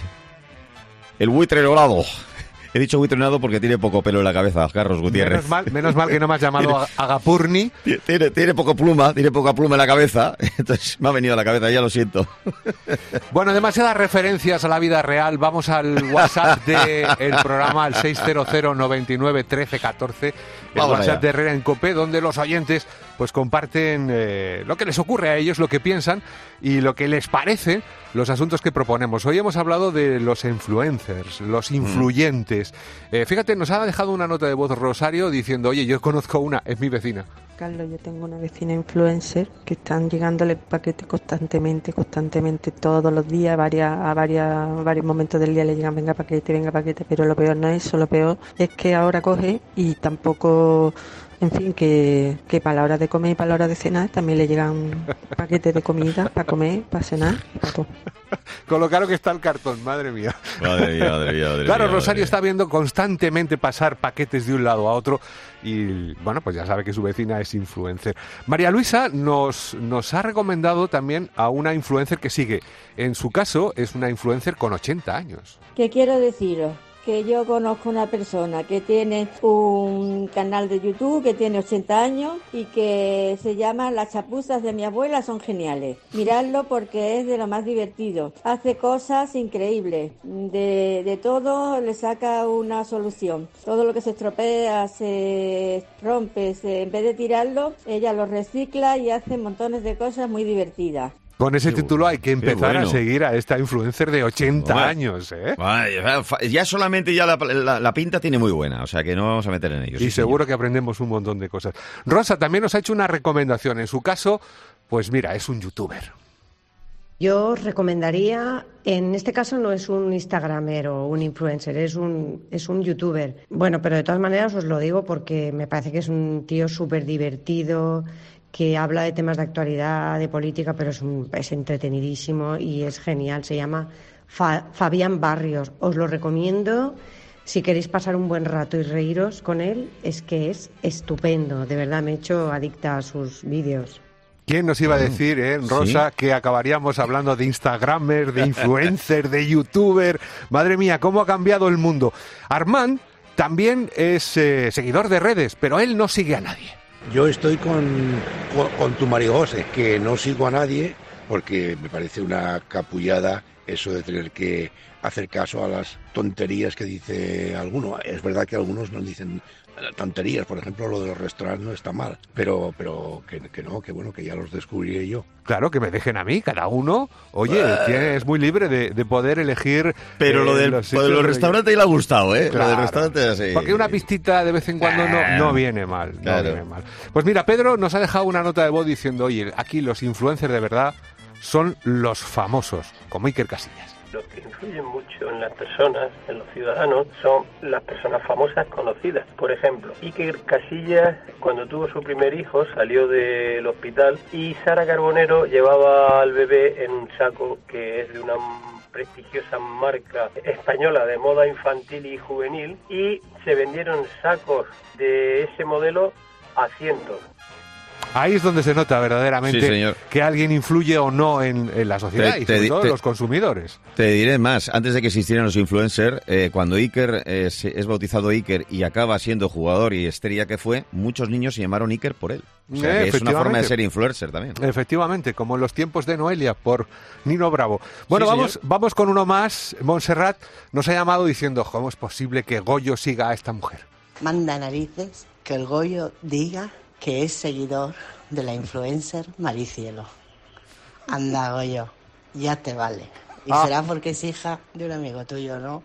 el buitre dorado. He dicho buitre dorado porque tiene poco pelo en la cabeza, Carlos Gutiérrez. Menos mal que no me has llamado Agapurni. Tiene poca pluma en la cabeza, entonces me ha venido a la cabeza, ya lo siento. Bueno, demasiadas referencias a la vida real. Vamos al WhatsApp del programa, al 600 99 13 14, el Vamos WhatsApp allá. de Herrera en Cope, donde los oyentes pues comparten lo que les ocurre a ellos, lo que piensan y lo que les parece los asuntos que proponemos. Hoy hemos hablado de los influencers, los influyentes. Fíjate, nos ha dejado una nota de voz Rosario diciendo, oye, yo conozco una, es mi vecina. Carlos, yo tengo una vecina influencer que están llegándole paquetes constantemente, todos los días, a varios momentos del día le llegan, venga paquete, pero lo peor no es eso, lo peor es que ahora coge y tampoco... En fin, que para la hora de comer y para la hora de cenar también le llegan paquetes de comida para comer, para cenar y para todo. Con lo caro que está el cartón, madre mía. Madre mía. Claro, Rosario está viendo constantemente pasar paquetes de un lado a otro y, bueno, pues ya sabe que su vecina es influencer. María Luisa nos ha recomendado también a una influencer que sigue. En su caso, es una influencer con 80 años. ¿Qué quiero deciros? Que yo conozco una persona que tiene un canal de YouTube, que tiene 80 años y que se llama Las chapuzas de mi abuela son geniales. Miradlo porque es de lo más divertido. Hace cosas increíbles. De todo le saca una solución. Todo lo que se estropea, se rompe, en vez de tirarlo, ella lo recicla y hace montones de cosas muy divertidas. Con ese título hay que empezar a seguir a esta influencer de 80 años, ¿eh? Ya solamente la pinta tiene muy buena, o sea que no vamos a meter en ello. Y seguro que aprendemos un montón de cosas. Rosa también nos ha hecho una recomendación. En su caso, pues mira, es un youtuber. Yo recomendaría, en este caso no es un instagramer o un influencer, es un youtuber. Bueno, pero de todas maneras os lo digo porque me parece que es un tío súper divertido, que habla de temas de actualidad, de política, pero es entretenidísimo y es genial. Se llama Fabián Barrios. Os lo recomiendo si queréis pasar un buen rato y reíros con él. Es que es estupendo, de verdad me he hecho adicta a sus vídeos. ¿Quién nos iba a decir, Rosa, que acabaríamos hablando de Instagramer, de influencer, de youtuber? Madre mía, cómo ha cambiado el mundo. Armand también es seguidor de redes, pero él no sigue a nadie. Yo estoy con tu Marigose, que no sigo a nadie porque me parece una capullada eso de tener que hacer caso a las tonterías que dice alguno. Es verdad que algunos nos dicen tonterías, por ejemplo, lo de los restaurantes no está mal, pero que no, que bueno, que ya los descubriré yo. Claro, que me dejen a mí, cada uno, oye, es muy libre de poder elegir. Pero lo del restaurante le ha gustado, Claro, lo del restaurante sí. Porque una pistita de vez en cuando no viene mal, no viene mal. Pues mira, Pedro nos ha dejado una nota de voz diciendo, oye, aquí los influencers de verdad son los famosos, como Iker Casillas. Los que influyen mucho en las personas, en los ciudadanos, son las personas famosas conocidas. Por ejemplo, Iker Casillas, cuando tuvo su primer hijo, salió del hospital y Sara Carbonero llevaba al bebé en un saco que es de una prestigiosa marca española de moda infantil y juvenil, y se vendieron sacos de ese modelo a cientos. Ahí es donde se nota verdaderamente sí, que alguien influye o no en la sociedad y sobre todo los consumidores. Te diré más, antes de que existieran los influencers, cuando Iker es bautizado Iker y acaba siendo jugador y estrella que fue, muchos niños se llamaron Iker por él. O sea, que es una forma de ser influencer también. Efectivamente, como en los tiempos de Noelia por Nino Bravo. Bueno, sí, vamos con uno más. Montserrat nos ha llamado diciendo, ¿cómo es posible que Goyo siga a esta mujer? Manda narices que el Goyo diga que es seguidor de la influencer Maricielo. Anda, Goyo, ya te vale. Y será porque es hija de un amigo tuyo, ¿no?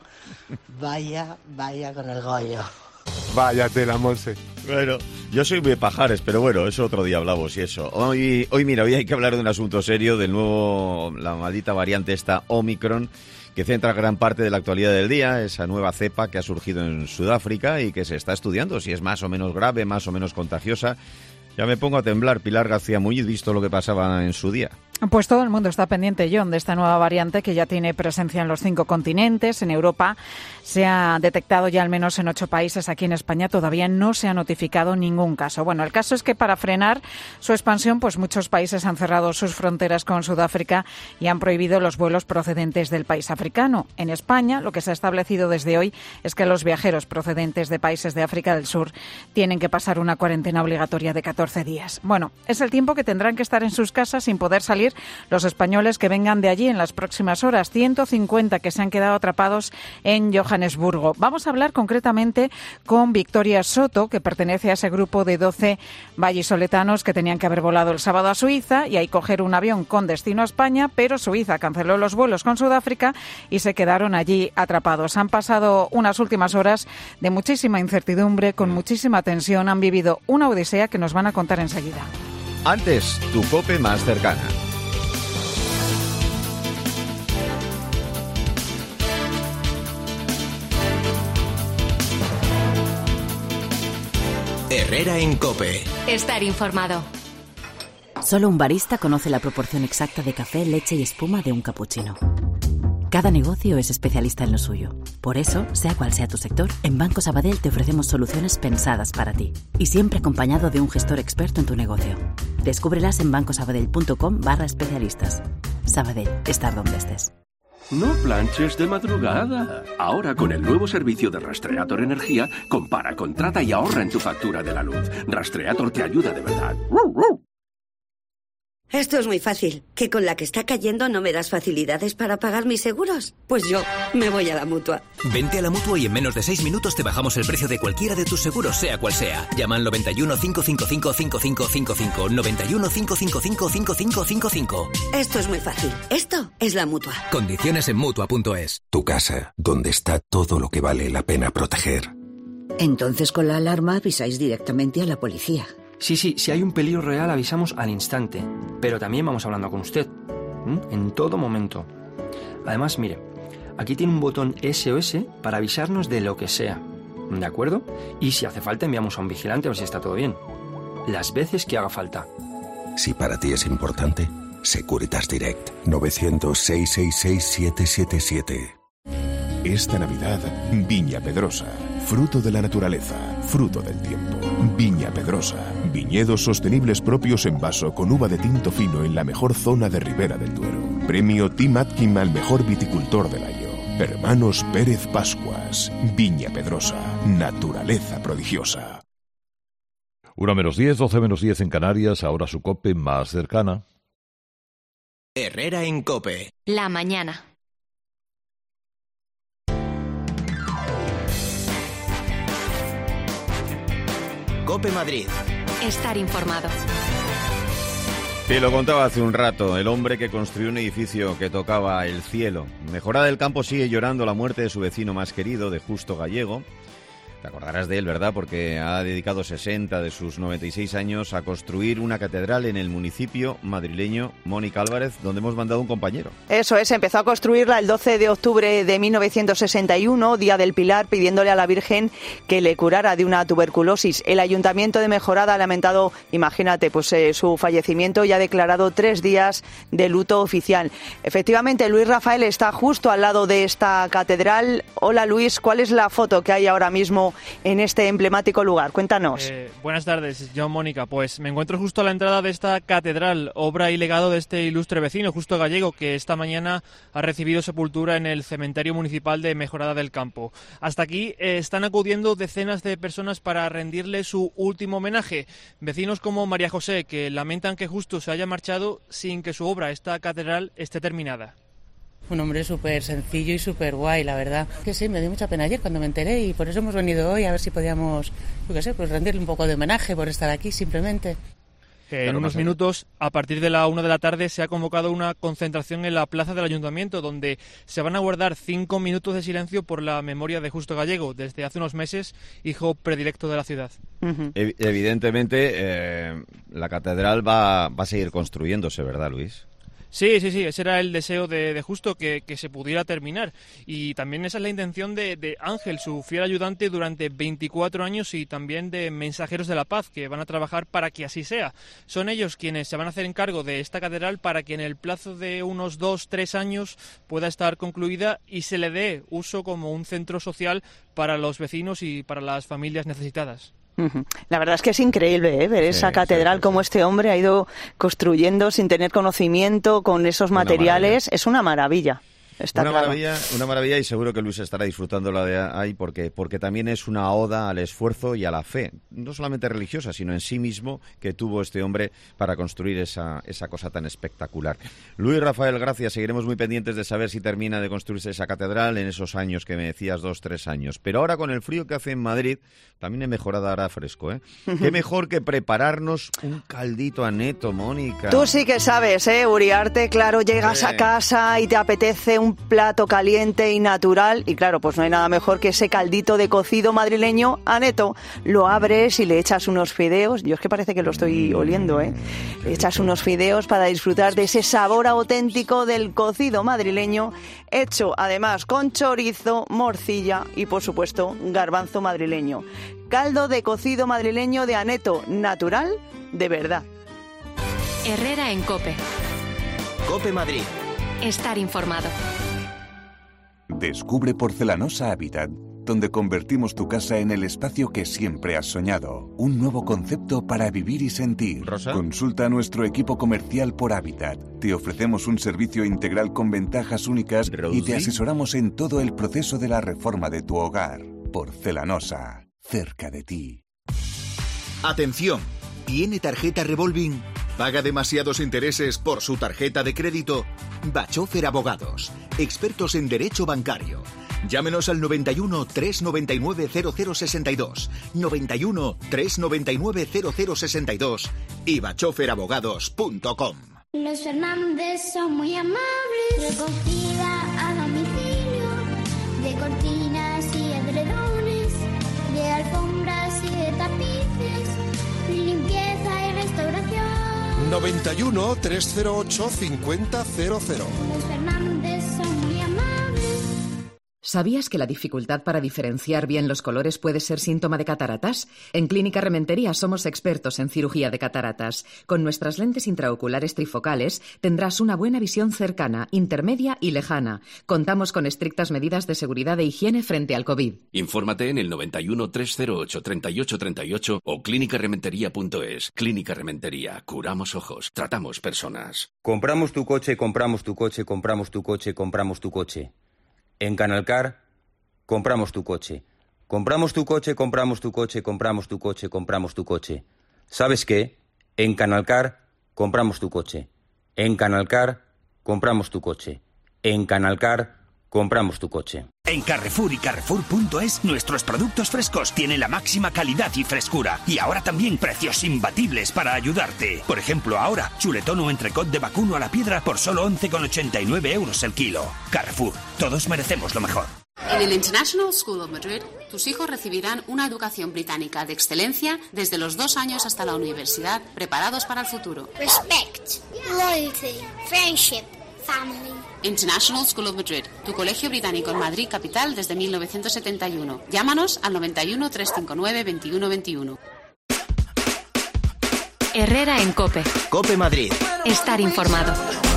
Vaya con el Goyo. Vaya tela, Monse. Bueno, yo soy de pajares, pero bueno, eso otro día hablamos y eso. Hoy hay que hablar de un asunto serio, del nuevo, la maldita variante esta Omicron, que centra gran parte de la actualidad del día, esa nueva cepa que ha surgido en Sudáfrica y que se está estudiando si es más o menos grave, más o menos contagiosa. Ya me pongo a temblar, Pilar García Muñiz, visto lo que pasaba en su día. Pues todo el mundo está pendiente, John, de esta nueva variante que ya tiene presencia en los 5 continentes. En Europa se ha detectado ya al menos en 8 países. Aquí en España todavía no se ha notificado ningún caso. Bueno, el caso es que para frenar su expansión, pues muchos países han cerrado sus fronteras con Sudáfrica y han prohibido los vuelos procedentes del país africano. En España, lo que se ha establecido desde hoy es que los viajeros procedentes de países de África del Sur tienen que pasar una cuarentena obligatoria de 14 días. Bueno, es el tiempo que tendrán que estar en sus casas sin poder salir los españoles que vengan de allí en las próximas horas, 150 que se han quedado atrapados en Johannesburgo. Vamos a hablar concretamente con Victoria Soto, que pertenece a ese grupo de 12 vallisoletanos que tenían que haber volado el sábado a Suiza y ahí coger un avión con destino a España, pero Suiza canceló los vuelos con Sudáfrica y se quedaron allí atrapados. Han pasado unas últimas horas de muchísima incertidumbre, con muchísima tensión, han vivido una odisea que nos van a contar enseguida. Antes, tu COPE más cercana. Herrera en COPE. Estar informado. Solo un barista conoce la proporción exacta de café, leche y espuma de un cappuccino. Cada negocio es especialista en lo suyo. Por eso, sea cual sea tu sector, en Banco Sabadell te ofrecemos soluciones pensadas para ti. Y siempre acompañado de un gestor experto en tu negocio. Descúbrelas en bancosabadell.com/especialistas. Sabadell, estar donde estés. No planches de madrugada. Ahora con el nuevo servicio de Rastreator Energía, compara, contrata y ahorra en tu factura de la luz. Rastreator te ayuda de verdad. Esto es muy fácil. ¿Que con la que está cayendo no me das facilidades para pagar mis seguros? Pues yo me voy a la Mutua. Vente a la Mutua y en menos de 6 minutos te bajamos el precio de cualquiera de tus seguros, sea cual sea. Llama al 91 555 5555. 91 555 5555. Esto es muy fácil. Esto es la Mutua. Condiciones en Mutua.es. Tu casa, donde está todo lo que vale la pena proteger. Entonces con la alarma avisáis directamente a la policía. Sí, si hay un peligro real avisamos al instante, pero también vamos hablando con usted. en todo momento. Además, mire, aquí tiene un botón SOS para avisarnos de lo que sea, ¿de acuerdo? Y si hace falta enviamos a un vigilante a ver si está todo bien. Las veces que haga falta. Si para ti es importante, Securitas Direct. 900-666-777. Esta Navidad, Viña Pedrosa. Fruto de la naturaleza, fruto del tiempo. Viña Pedrosa. Viñedos sostenibles propios en vaso con uva de tinto fino en la mejor zona de Ribera del Duero. Premio Tim Atkin al mejor viticultor del año. Hermanos Pérez Pascuas. Viña Pedrosa. Naturaleza prodigiosa. 1-10, 12-10 en Canarias, ahora su COPE más cercana. Herrera en COPE. La mañana. COPE Madrid. Estar informado. Te lo contaba hace un rato, el hombre que construyó un edificio que tocaba el cielo. Mejorada del Campo sigue llorando la muerte de su vecino más querido, de Justo Gallego. Te acordarás de él, ¿verdad? Porque ha dedicado 60 de sus 96 años a construir una catedral en el municipio madrileño. Mónica Álvarez, donde hemos mandado un compañero. Eso es, empezó a construirla el 12 de octubre de 1961, Día del Pilar, pidiéndole a la Virgen que le curara de una tuberculosis. El Ayuntamiento de Mejorada ha lamentado, imagínate, pues su fallecimiento y ha declarado 3 días de luto oficial. Efectivamente, Luis Rafael está justo al lado de esta catedral. Hola Luis, ¿cuál es la foto que hay ahora mismo en este emblemático lugar? Cuéntanos. Buenas tardes, yo Mónica. Pues me encuentro justo a la entrada de esta catedral, obra y legado de este ilustre vecino, Justo Gallego, que esta mañana ha recibido sepultura en el cementerio municipal de Mejorada del Campo. Hasta aquí están acudiendo decenas de personas para rendirle su último homenaje. Vecinos como María José, que lamentan que Justo se haya marchado sin que su obra, esta catedral, esté terminada. Un hombre súper sencillo y súper guay, la verdad. Que sí, me dio mucha pena ayer cuando me enteré y por eso hemos venido hoy a ver si podíamos, yo qué sé, pues rendirle un poco de homenaje por estar aquí simplemente. En unos minutos, a partir de la 1 de la tarde, se ha convocado una concentración en la plaza del Ayuntamiento, donde se van a guardar 5 minutos de silencio por la memoria de Justo Gallego, desde hace unos meses, hijo predilecto de la ciudad. Evidentemente, la catedral va a seguir construyéndose, ¿verdad, Luis? Sí, ese era el deseo de Justo, que se pudiera terminar. Y también esa es la intención de Ángel, su fiel ayudante durante 24 años, y también de Mensajeros de la Paz, que van a trabajar para que así sea. Son ellos quienes se van a hacer encargo de esta catedral para que en el plazo de unos 2-3 años pueda estar concluida y se le dé uso como un centro social para los vecinos y para las familias necesitadas. La verdad es que es increíble ver esa catedral, como este hombre ha ido construyendo sin tener conocimiento, con esos materiales. Es una maravilla. Una maravilla, y seguro que Luis estará disfrutando la de ahí porque también es una oda al esfuerzo y a la fe, no solamente religiosa, sino en sí mismo, que tuvo este hombre para construir esa cosa tan espectacular. Luis Rafael, gracias. Seguiremos muy pendientes de saber si termina de construirse esa catedral en esos años que me decías, 2-3 años. Pero ahora, con el frío que hace en Madrid, también he mejorado ahora fresco, ¿eh? Qué mejor que prepararnos un caldito a neto, Mónica. Tú sí que sabes, Uriarte, claro, llegas a casa y te apetece un plato caliente y natural, y claro, pues no hay nada mejor que ese caldito de cocido madrileño a neto. Lo abres y le echas unos fideos. Yo es que parece que lo estoy oliendo, Le echas unos fideos para disfrutar de ese sabor auténtico del cocido madrileño, hecho además con chorizo, morcilla y por supuesto garbanzo madrileño. Caldo de cocido madrileño de aneto, natural de verdad. Herrera en COPE. COPE Madrid. Estar informado. Descubre Porcelanosa Habitat, donde convertimos tu casa en el espacio que siempre has soñado. Un nuevo concepto para vivir y sentir. ¿Rosa? Consulta a nuestro equipo comercial por Habitat. Te ofrecemos un servicio integral con ventajas únicas y te asesoramos en todo el proceso de la reforma de tu hogar. Porcelanosa, cerca de ti. Atención, ¿tiene tarjeta revolving? ¿Paga demasiados intereses por su tarjeta de crédito? Bachofer Abogados, expertos en derecho bancario. Llámenos al 91 399 0062, 91 399 0062 y bachoferabogados.com. Los Fernández son muy amables, recogida a domicilio, de cortinas y edredones, de alfombras y de tapices, limpieza y restauración. 91 308 5000. Los Fernández son muy amables. ¿Sabías que la dificultad para diferenciar bien los colores puede ser síntoma de cataratas? En Clínica Rementería somos expertos en cirugía de cataratas. Con nuestras lentes intraoculares trifocales tendrás una buena visión cercana, intermedia y lejana. Contamos con estrictas medidas de seguridad e higiene frente al COVID. Infórmate en el 91 308 3838 o clínicarementería.es. Clínica Rementería. Curamos ojos. Tratamos personas. Compramos tu coche, compramos tu coche, compramos tu coche, compramos tu coche. En Canalcar, compramos tu coche. Compramos tu coche, compramos tu coche, compramos tu coche, compramos tu coche. ¿Sabes qué? En Canalcar, compramos tu coche. En Canalcar, compramos tu coche. En Canalcar, compramos tu coche. En Carrefour y Carrefour.es, nuestros productos frescos tienen la máxima calidad y frescura. Y ahora también precios imbatibles para ayudarte. Por ejemplo, ahora, chuletón o entrecot de vacuno a la piedra por solo 11,89 € el kilo. Carrefour, todos merecemos lo mejor. En el International School of Madrid, tus hijos recibirán una educación británica de excelencia desde los 2 años hasta la universidad, preparados para el futuro. Respect, loyalty, friendship, family. International School of Madrid, tu colegio británico en Madrid capital desde 1971. Llámanos al 91 359 2121. Herrera en COPE. COPE Madrid. Estar informado.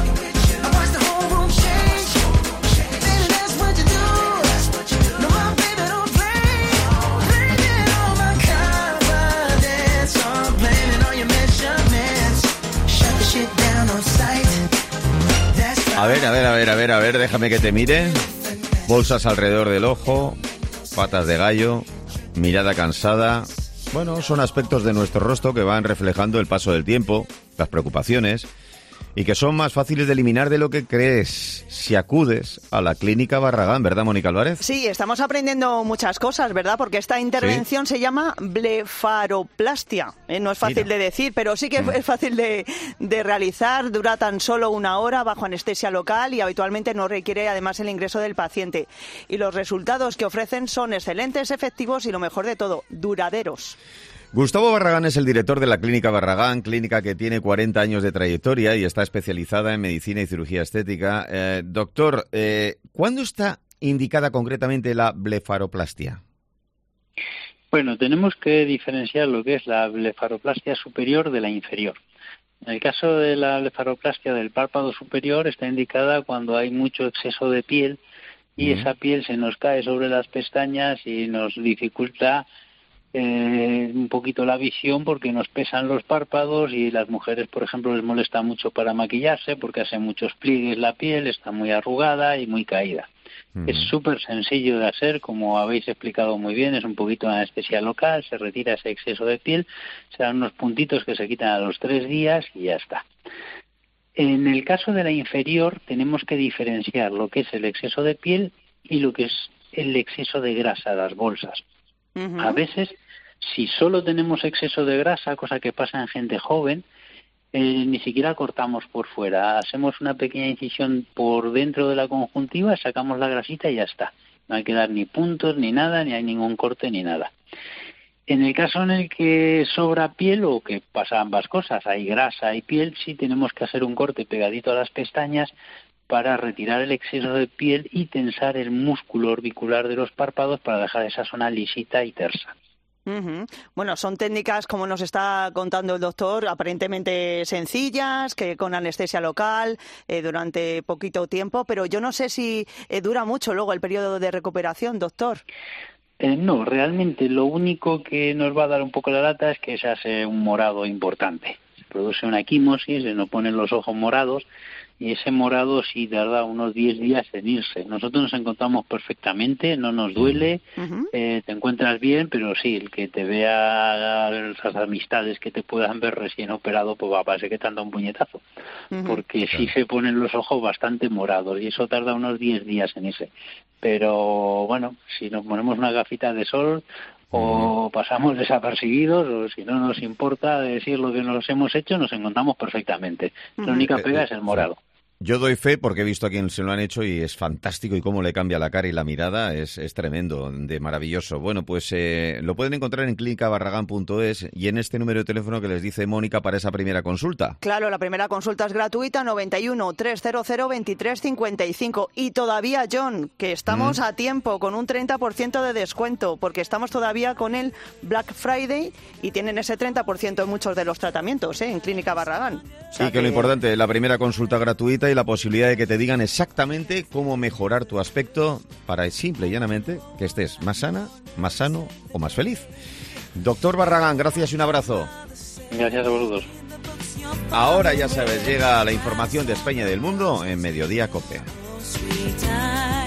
A ver, déjame que te mire. Bolsas alrededor del ojo, patas de gallo, mirada cansada. Bueno, son aspectos de nuestro rostro que van reflejando el paso del tiempo, las preocupaciones, y que son más fáciles de eliminar de lo que crees si acudes a la Clínica Barragán, ¿verdad, Mónica Álvarez? Sí, estamos aprendiendo muchas cosas, ¿verdad? Porque esta intervención se llama blefaroplastia. No es fácil de decir, pero sí que es fácil de realizar. Dura tan solo 1 hora bajo anestesia local y habitualmente no requiere además el ingreso del paciente. Y los resultados que ofrecen son excelentes, efectivos y lo mejor de todo, duraderos. Gustavo Barragán es el director de la Clínica Barragán, clínica que tiene 40 años de trayectoria y está especializada en medicina y cirugía estética. Doctor, ¿cuándo está indicada concretamente la blefaroplastia? Bueno, tenemos que diferenciar lo que es la blefaroplastia superior de la inferior. En el caso de la blefaroplastia del párpado superior está indicada cuando hay mucho exceso de piel y esa piel se nos cae sobre las pestañas y nos dificulta un poquito la visión porque nos pesan los párpados y las mujeres, por ejemplo, les molesta mucho para maquillarse porque hace muchos pliegues la piel, está muy arrugada y muy caída. Es súper sencillo de hacer, como habéis explicado muy bien, es un poquito de anestesia local, se retira ese exceso de piel, se dan unos puntitos que se quitan a los 3 días y ya está. En el caso de la inferior tenemos que diferenciar lo que es el exceso de piel y lo que es el exceso de grasa, las bolsas. A veces, si solo tenemos exceso de grasa, cosa que pasa en gente joven, ni siquiera cortamos por fuera. Hacemos una pequeña incisión por dentro de la conjuntiva, sacamos la grasita y ya está. No hay que dar ni puntos, ni nada, ni hay ningún corte, ni nada. En el caso en el que sobra piel o que pasa ambas cosas, hay grasa y piel, sí tenemos que hacer un corte pegadito a las pestañas para retirar el exceso de piel y tensar el músculo orbicular de los párpados para dejar esa zona lisita y tersa. Bueno, son técnicas, como nos está contando el doctor, aparentemente sencillas, que con anestesia local durante poquito tiempo, pero yo no sé si dura mucho luego el periodo de recuperación, doctor. No, realmente lo único que nos va a dar un poco la lata es que se hace un morado importante. Se produce una equimosis, se nos ponen los ojos morados y ese morado sí tarda unos 10 días en irse. Nosotros nos encontramos perfectamente, no nos duele, te encuentras bien, pero sí, el que te vea, esas amistades que te puedan ver recién operado, pues va a parecer que te han dado un puñetazo, porque sí se ponen los ojos bastante morados y eso tarda unos 10 días en irse. Pero bueno, si nos ponemos una gafita de sol o pasamos desapercibidos, o si no nos importa decir lo que nos hemos hecho, nos encontramos perfectamente. La única pega es el morado. Yo doy fe porque he visto a quien se lo han hecho y es fantástico y cómo le cambia la cara y la mirada es tremendo, de maravilloso. Bueno, pues lo pueden encontrar en clínicabarragán.es y en este número de teléfono que les dice Mónica para esa primera consulta. Claro, la primera consulta es gratuita, 91 300 23 55. Y todavía, John, que estamos a tiempo con un 30% de descuento porque estamos todavía con el Black Friday y tienen ese 30% en muchos de los tratamientos en Clínica Barragán. O sea y que lo importante, la primera consulta gratuita y la posibilidad de que te digan exactamente cómo mejorar tu aspecto para simple y llanamente que estés más sana, más sano o más feliz. Doctor Barragán, gracias y un abrazo. Gracias a vosotros. Ahora ya sabes, llega la información de España y del mundo en Mediodía COPE.